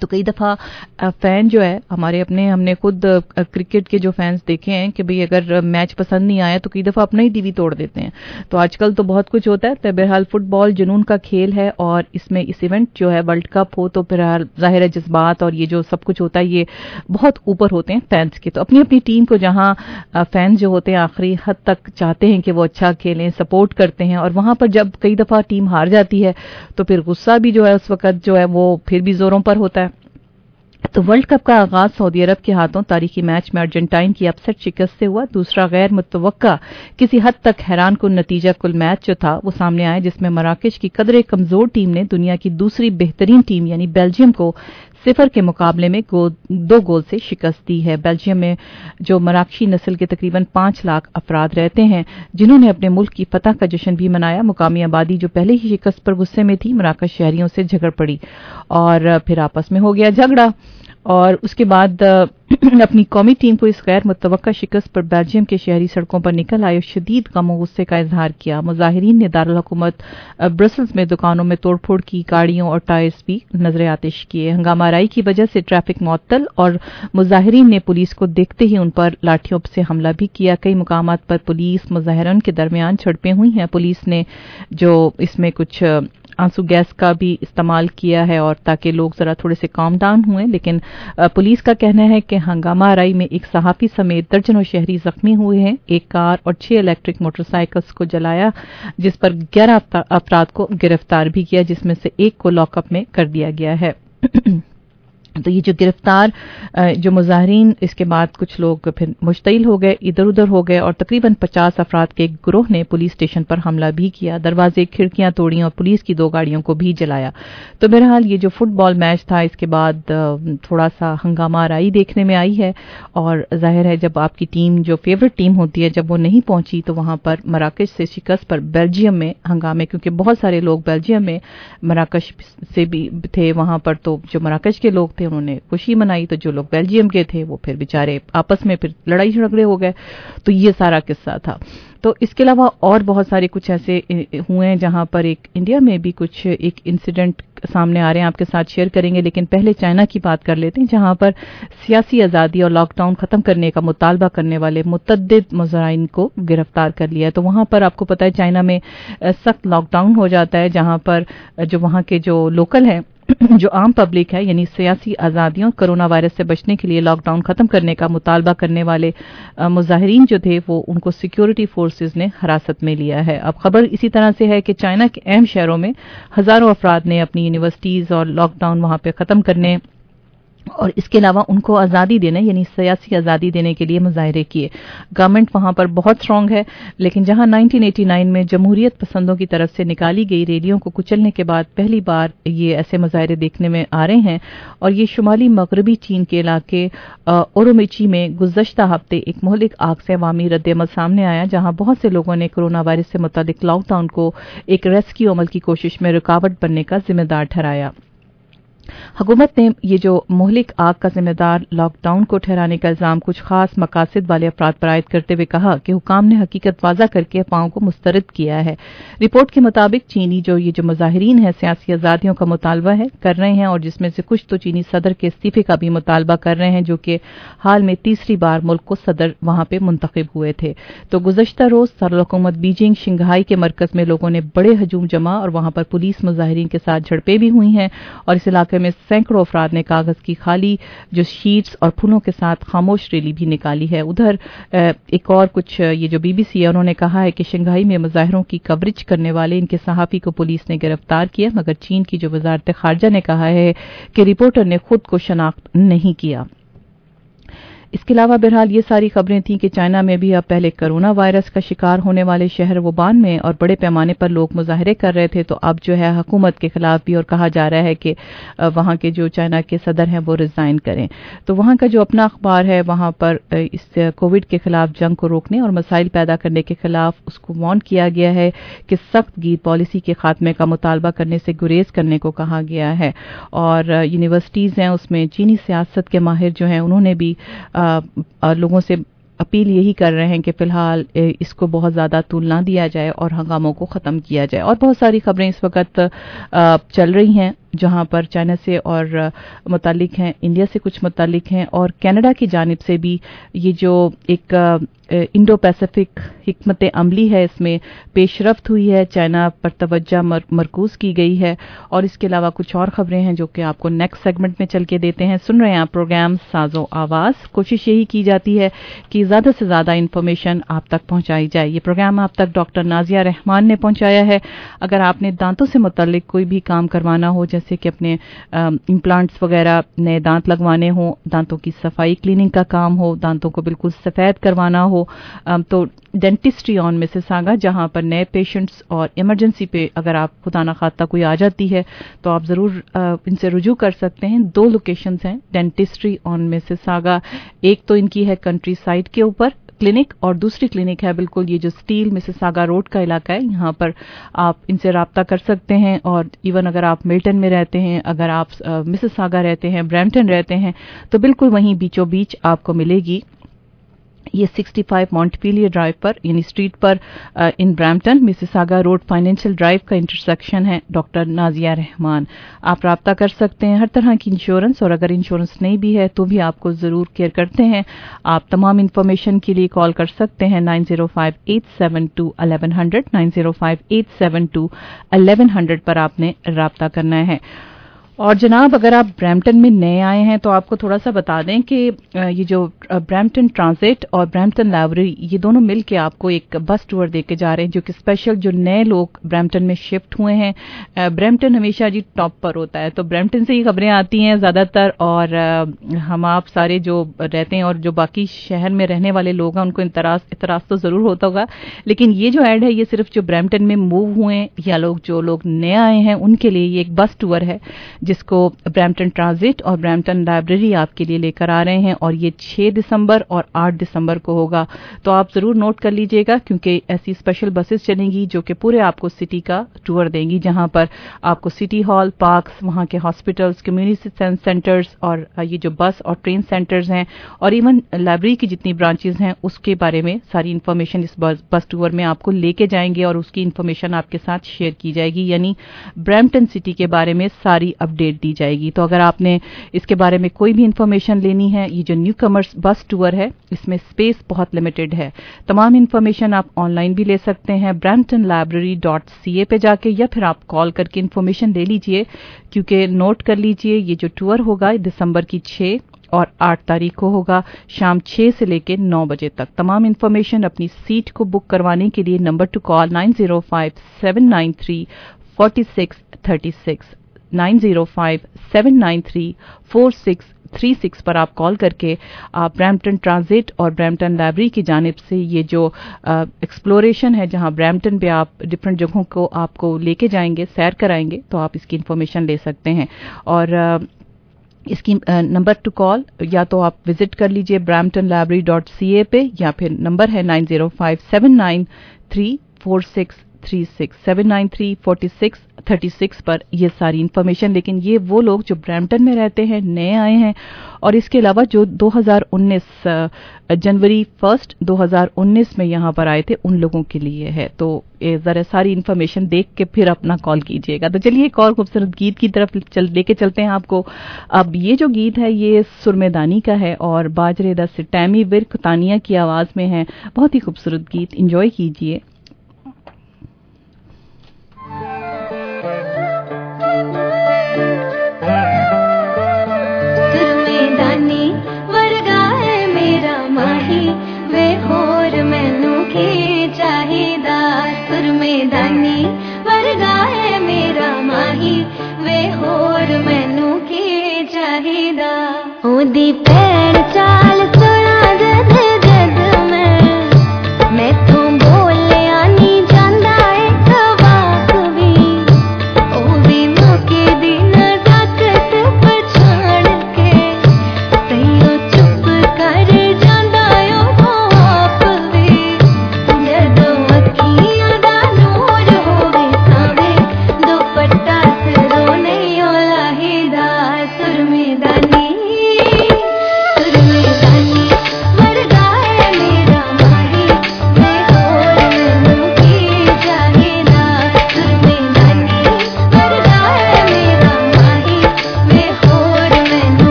B: तो कई दफ़ा फ़ैन जो है हमारे अपने, हमने खुद क्रिकेट के जो फैंस देखे हैं कि भाई अगर मैच पसंद नहीं आया तो कई दफ़ा अपना ही टीवी तोड़ देते हैं। तो आजकल तो बहुत कुछ होता है। तो बहरहाल फुटबॉल जुनून का खेल है और इसमें इस इवेंट जो है वर्ल्ड कप हो तो फिर ज़ाहिर है जज्बात और ये जो सब कुछ होता है ये बहुत ऊपर होते हैं फैंस के। तो अपनी अपनी टीम को जहाँ फैंस जो होते हैं आखिरी हद तक चाहते हैं कि वो अच्छा खेलें, सपोर्ट करते हैं, और वहाँ पर जब कई दफ़ा टीम हार जाती है तो फिर गुस्सा भी जो है उस वक्त जो है वो फिर भी जोरों पर होता है। तो वर्ल्ड कप का आगाज सऊदी अरब के हाथों तारीखी मैच में अर्जेंटाइन की अपसेट शिकस्त से हुआ। दूसरा गैर मुतवक्का किसी हद तक हैरान कुन नतीजा कुल मैच जो था वो सामने आया, जिसमें मराकश की कदरे कमजोर टीम ने दुनिया की दूसरी बेहतरीन टीम यानी बेल्जियम को 0 के मुकाबले में 2 गोल से शिकस्त दी है। बेल्जियम में जो मराकशी नस्ल के तकरीबन 5 लाख अफराद रहते हैं जिन्होंने अपने मुल्क की फतह का जश्न भी मनाया। मुकामी आबादी जो पहले ही शिकस्त पर गुस्से में थी मराकश शहरियों से झगड़ पड़ी और फिर आपस में हो गया झगड़ा, और उसके बाद अपनी कौमी टीम को इस गैर मुतवक्का शिकस्त पर बेल्जियम के शहरी सड़कों पर निकल आए और शदीद गम और गुस्से का इजहार किया। मुजाहिरीन ने दारुल हुकूमत ब्रसल्स में दुकानों में तोड़फोड़ की, गाड़ियों और टायर्स भी नजर आतिश किए। हंगामा आराई की वजह से ट्रैफिक मुअत्तल और मुजाहिरीन ने पुलिस को देखते ही उन पर लाठियों से हमला भी किया। कई मुकामात पर पुलिस मुजाहिरीन के दरमियान झड़पें हुई हैं। पुलिस ने जो इसमें कुछ आंसू गैस का भी इस्तेमाल किया है और ताकि लोग जरा थोड़े से काम डाउन हुए, लेकिन पुलिस का कहना है कि हंगामा आराई में एक सहाफी समेत दर्जनों शहरी जख्मी हुए हैं। एक कार और 6 इलेक्ट्रिक मोटरसाइकिल्स को जलाया, जिस पर 11 अफराद को गिरफ्तार भी किया, जिसमें से एक को लॉकअप में कर दिया गया है। तो ये जो गिरफ्तार जो मुजाहिरीन, इसके बाद कुछ लोग फिर मुश्तइल हो गए, इधर उधर हो गए और तकरीबन 50 अफराद के एक ग्रोह ने पुलिस स्टेशन पर हमला भी किया, दरवाजे खिड़कियां तोड़ी और पुलिस की 2 गाड़ियों को भी जलाया। तो बहरहाल ये जो फुटबॉल मैच था इसके बाद थोड़ा सा हंगामा आराई देखने में आई है, और जाहिर है जब आपकी टीम जो फेवरेट टीम होती है जब वो नहीं पहुंची तो वहां पर मराकश से शिकस्त पर बेल्जियम में हंगामे, क्योंकि बहुत सारे लोग बेल्जियम में मराकश से भी थे वहां पर, तो जो मराकश के लोग उन्होंने खुशी मनाई, तो जो लोग बेल्जियम के थे वो फिर बेचारे आपस में फिर लड़ाई झगड़े हो गए। तो ये सारा किस्सा था। तो इसके अलावा और बहुत सारे कुछ ऐसे हुए हैं जहां पर एक इंडिया में भी कुछ एक इंसिडेंट सामने आ रहे हैं, आपके साथ शेयर करेंगे। लेकिन पहले चाइना की बात कर लेते हैं, जहां पर सियासी आज़ादी और लॉकडाउन खत्म करने का मुतालबा करने वाले मुतअद्दिद मुजाहिरीन को गिरफ्तार कर लिया है। तो वहां पर आपको पता है चाइना में सख्त लॉकडाउन हो जाता है, जहां पर जो वहां के जो लोकल हैं, जो आम पब्लिक है, यानी सियासी आज़ादियों कोरोना वायरस से बचने के लिए लॉकडाउन खत्म करने का मुतालबा करने वाले मुजाहिरीन जो थे वो उनको सिक्योरिटी फोर्सेस ने हिरासत में लिया है। अब खबर इसी तरह से है कि चाइना के अहम शहरों में हजारों अफराद ने अपनी यूनिवर्सिटीज और लॉकडाउन वहां पे खत्म करने और इसके अलावा उनको आज़ादी देने यानी सियासी आज़ादी देने के लिए मुजाहरे किए। गवर्नमेंट वहां पर बहुत स्ट्रांग है, लेकिन जहां 1989 में जमहूरियत पसंदों की तरफ से निकाली गई रैलियों को कुचलने के बाद पहली बार ये ऐसे मुजाहरे देखने में आ रहे हैं। और ये शुमाली मगरबी चीन के इलाके ओरोमिची में गुज़श्ता हफ्ते एक मोहलिक आग से अवामी रद्द-ए-अमल सामने आया, जहां बहुत से लोगों ने कोरोना वायरस से मुतालिक लॉकडाउन को एक रेस्क्यू अमल की कोशिश में रुकावट बनने का जिम्मेदार ठहराया। हुकूमत ने ये जो मोहलिक आग का जिम्मेदार लॉकडाउन को ठहराने का इल्जाम कुछ खास मकासद वाले अफराद पर आयद करते हुए कहा कि हुकाम ने हकीकत वाज़ा करके अफवाहों को मुस्तरद किया है। रिपोर्ट के मुताबिक चीनी ये जो मुजाहिरीन है सियासी आज़ादियों का मुतालबा कर रहे हैं, और जिसमें से कुछ तो चीनी सदर के इस्तीफे का भी मुतालबा कर रहे हैं, जो कि हाल में तीसरी बार मुल्क को सदर वहां पर मुंतखब हुए थे। तो गुज़श्ता रोज दारुल-हुकूमत बीजिंग शंघाई के मरकज में लोगों ने बड़े हजूम जमा और वहां पर पुलिस मुजाहिरीन के साथ झड़पें भी हुई हैं, और इस इलाके में सैकड़ों अफराद ने कागज की खाली जो शीट्स और फूलों के साथ खामोश रैली भी निकाली है। उधर एक और कुछ ये जो बीबीसी है उन्होंने कहा है कि शंघाई में मुजाहिरों की कवरेज करने वाले इनके सहाफी को पुलिस ने गिरफ्तार किया, मगर चीन की जो वजारत खारजा ने कहा है कि रिपोर्टर ने खुद को शनाख्त नहीं किया। इसके अलावा बहरहाल ये सारी खबरें थीं कि चाइना में भी अब पहले कोरोना वायरस का शिकार होने वाले शहर वुहान में और बड़े पैमाने पर लोग मुजाहरे कर रहे थे, तो अब जो है हुकूमत के खिलाफ भी और कहा जा रहा है कि वहां के जो चाइना के सदर हैं वो रिजाइन करें। तो वहां का जो अपना अखबार है वहां पर इस कोविड के खिलाफ जंग को रोकने और मसाइल पैदा करने के खिलाफ उसको वार्न किया गया है कि सख्त गीर पॉलिसी के खात्मे का मुतालबा करने से गुरेज करने को कहा गया है। और यूनिवर्सिटीज हैं उसमें चीनी सियासत के माहिर जो हैं उन्होंने भी लोगों से अपील यही कर रहे हैं कि फिलहाल इसको बहुत ज़्यादा तूल ना दिया जाए और हंगामों को ख़त्म किया जाए। और बहुत सारी खबरें इस वक्त चल रही हैं जहां पर चाइना से और मुतालिक हैं, इंडिया से कुछ मुतालिक हैं और कनाडा की जानिब से भी ये जो एक इंडो पैसिफिक हिकमत अमली है इसमें पेशरफ्त हुई है, चाइना पर तवज्जो मरकूज की गई है। और इसके अलावा कुछ और खबरें हैं जो कि आपको नेक्स्ट सेगमेंट में चल के देते हैं। सुन रहे हैं आप प्रोग्राम साजो आवाज़। कोशिश यही की जाती है कि ज़्यादा से ज़्यादा इन्फॉर्मेशन आप तक पहुंचाई जाए। ये प्रोग्राम आप तक डॉक्टर नाजिया रहमान ने पहुंचाया है। अगर आपने दांतों से मुताल्लिक कोई भी काम करवाना हो, जैसे कि अपने इम्प्लांट्स वगैरह, नए दांत लगवाने हो, दांतों की सफाई क्लीनिंग का काम हो, दांतों को बिल्कुल सफ़ेद करवाना हो, तो डेंटिस्ट्री ऑन मिसिसागा जहां पर नए पेशेंट्स और इमरजेंसी पे अगर आप खुदा न खास्ता कोई आ जाती है तो आप ज़रूर इनसे रुजू कर सकते हैं। 2 लोकेशंस हैं डेंटिस्ट्री ऑन मिसिसागा। एक तो इनकी है कंट्री साइड के ऊपर क्लिनिक और दूसरी क्लिनिक है बिल्कुल ये जो स्टील मिसिसागा रोड का इलाका है, यहाँ पर आप इनसे राब्ता कर सकते हैं। और इवन अगर आप मिल्टन में रहते हैं, अगर आप मिसिसागा रहते हैं, ब्रैम्पटन रहते हैं, तो बिल्कुल वहीं बीचों बीच आपको मिलेगी। ये 65 मॉन्टपीलियर ड्राइव पर यानी स्ट्रीट पर in Brampton Mississauga road financial drive का इंटरसेक्शन है डॉक्टर नाजिया रहमान। आप राब्ता कर सकते हैं। हर तरह की इंश्योरेंस और अगर इंश्योरेंस नहीं भी है तो भी आपको ज़रूर केयर करते हैं। आप तमाम इन्फॉर्मेशन के लिए कॉल कर सकते हैं 9058721100 9058721100 पर आपने राब्ता करना है। और जनाब अगर आप ब्रैम्पटन में नए आए हैं तो आपको थोड़ा सा बता दें कि ये जो ब्रैम्पटन ट्रांजिट और ब्रैम्पटन लाइब्रेरी ये दोनों मिल के आपको एक बस टूर देके जा रहे हैं जो कि स्पेशल जो नए लोग ब्रैम्पटन में शिफ्ट हुए हैं। ब्रैम्पटन हमेशा जी टॉप पर होता है, तो ब्रैम्पटन से ही खबरें आती हैं ज़्यादातर। और हम आप सारे जो रहते हैं और जो बाकी शहर में रहने वाले लोग हैं उनको इतराज़ तो ज़रूर होता होगा, लेकिन ये जो ऐड है ये सिर्फ जो ब्रैम्पटन में मूव हुए हैं या जो लोग नए आए हैं उनके लिए ये एक बस टूर है जिसको ब्रैम्पटन ट्रांजिट और ब्रैम्पटन लाइब्रेरी आपके लिए लेकर आ रहे हैं। और ये 6 दिसंबर और 8 दिसंबर को होगा, तो आप ज़रूर नोट कर लीजिएगा क्योंकि ऐसी स्पेशल बसेस चलेंगी जो कि पूरे आपको सिटी का टूर देंगी, जहां पर आपको सिटी हॉल, पार्क्स, वहां के हॉस्पिटल्स, कम्युनिटी सेंटर्स और ये जो बस और ट्रेन सेंटर्स हैं और इवन लाइब्रेरी की जितनी ब्रांचेस हैं उसके बारे में सारी इन्फॉर्मेशन इस बस टूर में आपको लेके जाएंगे और उसकी इन्फॉर्मेशन आपके साथ शेयर की जाएगी, यानी ब्रैम्पटन सिटी के बारे में सारी अपडेट दी जाएगी। तो अगर आपने इसके बारे में कोई भी इंफॉर्मेशन लेनी है, ये जो न्यू कमर्स बस टूर है इसमें स्पेस बहुत लिमिटेड है। तमाम इंफॉर्मेशन आप ऑनलाइन भी ले सकते हैं bramptonlibrary.ca पे जाके, या फिर आप कॉल करके इंफॉर्मेशन ले लीजिए क्योंकि नोट कर लीजिए ये जो टूर होगा दिसंबर की 6 और 8 तारीख को होगा शाम 6 से लेकर 9 बजे तक। तमाम इंफॉर्मेशन अपनी सीट को बुक करवाने के लिए नंबर टू कॉल 9057934636 9057934636 पर आप कॉल करके आप ब्रैम्पटन ट्रांजिट और ब्रैम्पटन लाइब्रेरी की जानिब से ये जो एक्सप्लोरेशन है जहां ब्रैम्पटन पे आप डिफरेंट जगहों को आपको लेके जाएंगे, सैर कराएंगे, तो आप इसकी इन्फॉर्मेशन ले सकते हैं। और इसकी नंबर टू कॉल या तो आप विजिट कर लीजिए bramptonlibrary.ca पे, या फिर नंबर है 9057934636 7934636 पर ये सारी इन्फॉर्मेशन। लेकिन ये वो लोग जो ब्रैम्पटन में रहते हैं, नए आए हैं, और इसके अलावा जो 2019 जनवरी 1 2019 में यहाँ पर आए थे उन लोगों के लिए है। तो ज़रा सारी इन्फॉर्मेशन देख के फिर अपना कॉल कीजिएगा। तो चलिए एक और खूबसूरत गीत की तरफ लेके चलते हैं आपको। अब ये जो गीत है ये सुरमेदानी का है और बाजरे दा सिटैमी विर्क तानिया की आवाज़ में है। बहुत ही खूबसूरत गीत, इंजॉय कीजिए।
K: सुरमेदानी वर्गा है मेरा माही वे होर मैनू के चाहिदा ओदी पैर चाल सुना जद जद मैं तो बोलिया नी जांदा एक वाक भी ओ भी मौके दी नज़ाकत पछाड़ के तैयो चुप कर जांदा ओ आप भी जदों अखियां दा नूर होवे सावे दुपट्टा सिरों नहीं लाहिदा सुरमेदानी वर्गा है मेरा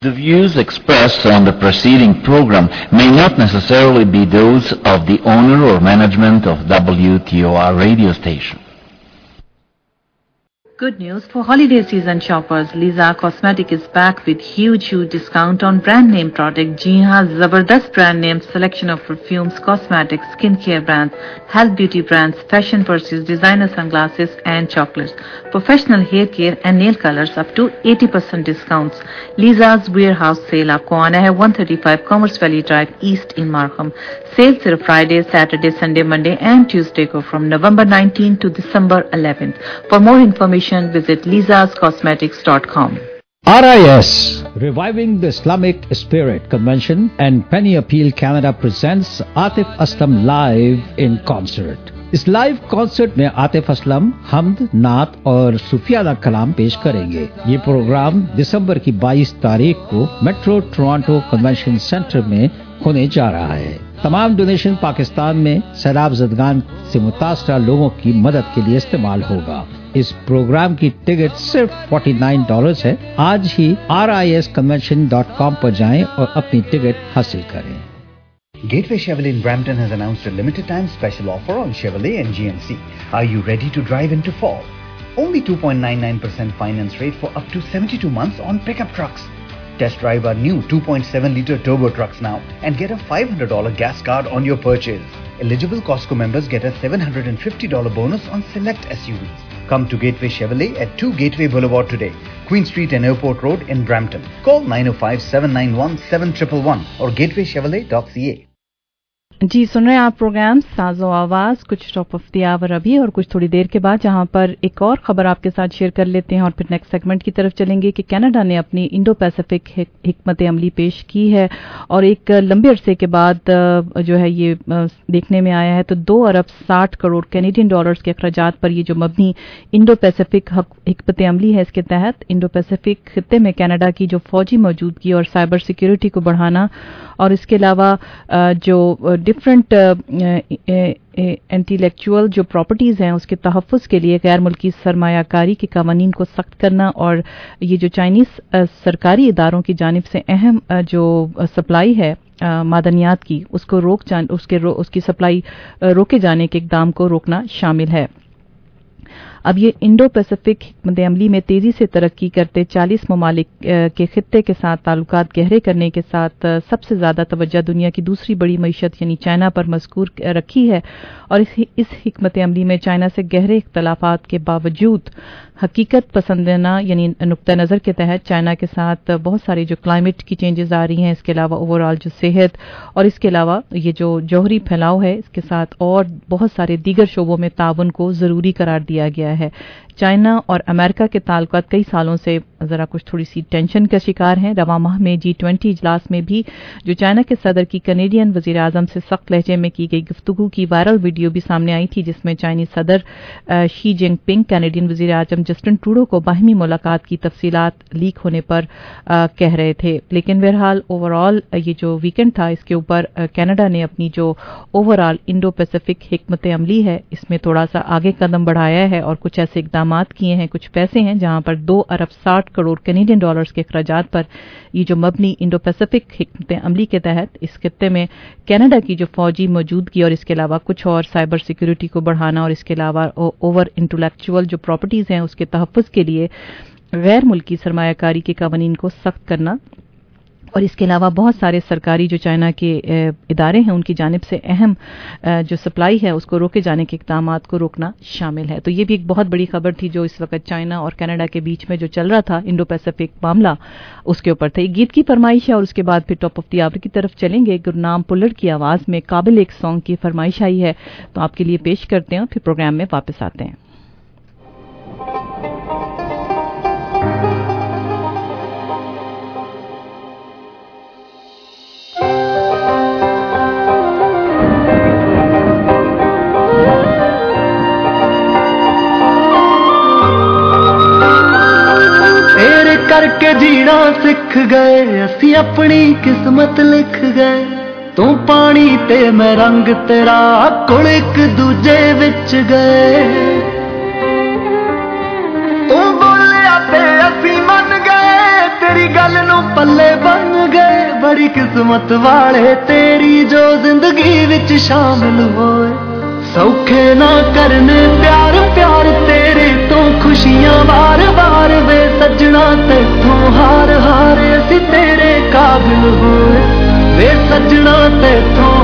L: The views expressed on the preceding program may not necessarily be those of the owner or management of WTOR radio station.
M: Good news for holiday season shoppers. Lisa Cosmetic is back with huge discount on brand name product. जी हाँ, जबरदस्त brand name selection of perfumes, cosmetics, skincare brands, health beauty brands, fashion purses, designer sunglasses and chocolates. Professional hair care and nail colors up to 80% discounts. Lisa's warehouse sale आपको आना है 135 Commerce Valley Drive East in Markham. Sale सिर्फ Friday, Saturday, Sunday, Monday and Tuesday को from November 19 to December 11th. For more information, visit lisascosmetics.com.
I: RIS, Reviving the Islamic Spirit Convention and Penny Appeal Canada presents Atif Aslam live in concert. इस live concert में आतिफ असलम हमद, नात और सूफियाना कलाम पेश करेंगे। ये programme दिसंबर की 22 तारीख को मेट्रो टोरंटो कन्वेंशन सेंटर में होने जा रहा है। तमाम डोनेशन पाकिस्तान में सैलाब ज़दगान से मुतासरा लोगों की मदद के लिए इस्तेमाल होगा। इस प्रोग्राम की टिकट सिर्फ $49 है। आज ही risconvention.com पर जाएं और अपनी टिकट हासिल करें।
N: Gateway Chevrolet in Brampton has announced a limited time special offer on Chevrolet and GMC. Are you ready to drive into fall? Only 2.99% finance rate for up to 72 months on pickup trucks. Test drive our new 2.7-liter turbo trucks now and get a $500 gas card on your purchase. Eligible Costco members get a $750 bonus on select SUVs. Come to Gateway Chevrolet at 2 Gateway Boulevard today, Queen Street and Airport Road in Brampton. Call 905-791-7111 or gatewaychevrolet.ca.
B: जी सुन रहे हैं आप programme साजो आवाज, कुछ top of the our अभी और कुछ थोड़ी देर के बाद, जहां पर एक और खबर आपके साथ शेयर कर लेते हैं और फिर नेक्स्ट सेगमेंट की तरफ चलेंगे कि कनाडा ने अपनी इंडो पैसिफिक हिकमत अमली पेश की है और एक लंबे अरसे के बाद जो है ये देखने में आया है। तो 2 अरब 60 करोड़ कैनेडियन डॉलर्स के अखराजात पर ये जो मबनी इंडो पैसिफिक हिकमत अमली है, इसके तहत इंडो पैसिफिक खित्ते में कनाडा की जो फौजी मौजूदगी और साइबर सिक्योरिटी को बढ़ाना और इसके अलावा जो डिफरेंट इंटेलेक्चुअल जो प्रॉपर्टीज़ हैं उसके तहफ़्फ़ुज़ के लिए गैर मुल्की सरमायाकारी के कानून को सख्त करना और ये जो चाइनीज़ सरकारी इदारों की जानिब से अहम जो सप्लाई है मादनियात की उसको उसकी सप्लाई रोके जाने के इक़दाम को रोकना शामिल है। अब ये इंडो पैसिफिक हिकमत अमली में तेजी से तरक्की करते 40 ममालिक के खित्ते के साथ ताल्लुकात गहरे करने के साथ सबसे ज़्यादा तवज्जो दुनिया की दूसरी बड़ी मईशत यानी चाइना पर मज़कूर रखी है और इस हिकमत अमली में चाइना से गहरे इख्तलाफात के बावजूद हकीकत पसंदना यानी नुक्ता नज़र के तहत चाइना के साथ बहुत सारी जो क्लाइमेट की चेंजेस आ रही हैं, इसके अलावा ओवरऑल जो सेहत और इसके अलावा ये जो जौहरी फैलाव है, इसके साथ और बहुत सारे दीगर शोबों में ताउन को ज़रूरी करार दिया गया है। चाइना और अमेरिका के ताल्लुकात कई सालों से ज़रा कुछ थोड़ी सी टेंशन का शिकार हैं। रवा माह में G20 इजलास में भी जो चाइना के सदर की कैनेडियन वज़ीर आज़म से सख्त लहजे में की गई गुफ्तगू की वायरल वीडियो भी सामने आई थी, जिसमें चाइनीज सदर शी जिनपिंग कैनेडियन वज़ीर आज़म जस्टिन ट्रूडो को बाहिमी मुलाकात की तफसीलात लीक होने पर कह रहे थे। लेकिन बहरहाल ओवरऑल ये जो वीकेंड था, इसके ऊपर कनाडा ने अपनी जो ओवरऑल इंडो पैसिफिक हिकमत अमली है इसमें थोड़ा सा आगे कदम बढ़ाया है और कुछ ऐसे इकदाम किए हैं, कुछ पैसे हैं जहां पर 2 अरब 60 करोड़ कैनेडियन डॉलर्स के अखराजात पर ये जो मबनी इंडो पैसिफिक हिकमत अमली के तहत इस खित्ते में कनाडा की जो फौजी मौजूदगी और इसके अलावा कुछ और साइबर सिक्योरिटी को बढ़ाना और इसके अलावा ओवर इंटेलेक्चुअल जो प्रॉपर्टीज़ हैं उसके तहफ़्फ़ुज़ के लिए गैर मुल्की सरमायाकारी के कानून को सख्त करना और इसके अलावा बहुत सारे सरकारी जो चाइना के इदारे हैं उनकी जानिब से अहम जो सप्लाई है उसको रोके जाने के इक़दामात को रोकना शामिल है। तो ये भी एक बहुत बड़ी खबर थी जो इस वक्त चाइना और कनाडा के बीच में जो चल रहा था इंडो पैसिफिक मामला, उसके ऊपर था। गीत की फरमाइश है और उसके बाद फिर टॉप ऑफ द आवर की तरफ चलेंगे। गुरनाम पुल्लर की आवाज़ में काबिल एक सॉन्ग की फरमाइश आई है, तो आपके लिए पेश करते हैं, फिर प्रोग्राम में वापस आते हैं।
D: करके जीना सिख गए असी अपनी किस्मत लिख गए, तू पानी ते मैं रंग तेरा कुल एक दूजे विच गए, तू बोलिया ते असी मन गए तेरी
O: गल नू पल्ले बन गए बड़ी किस्मत वाले तेरी जो जिंदगी विच शामिल होए सौखे ना करने प्यार प्यार तेरे तो खुशियां बार बार वे सजना तेथों हार हार असी तेरे काबिल होए वे सजना तेथों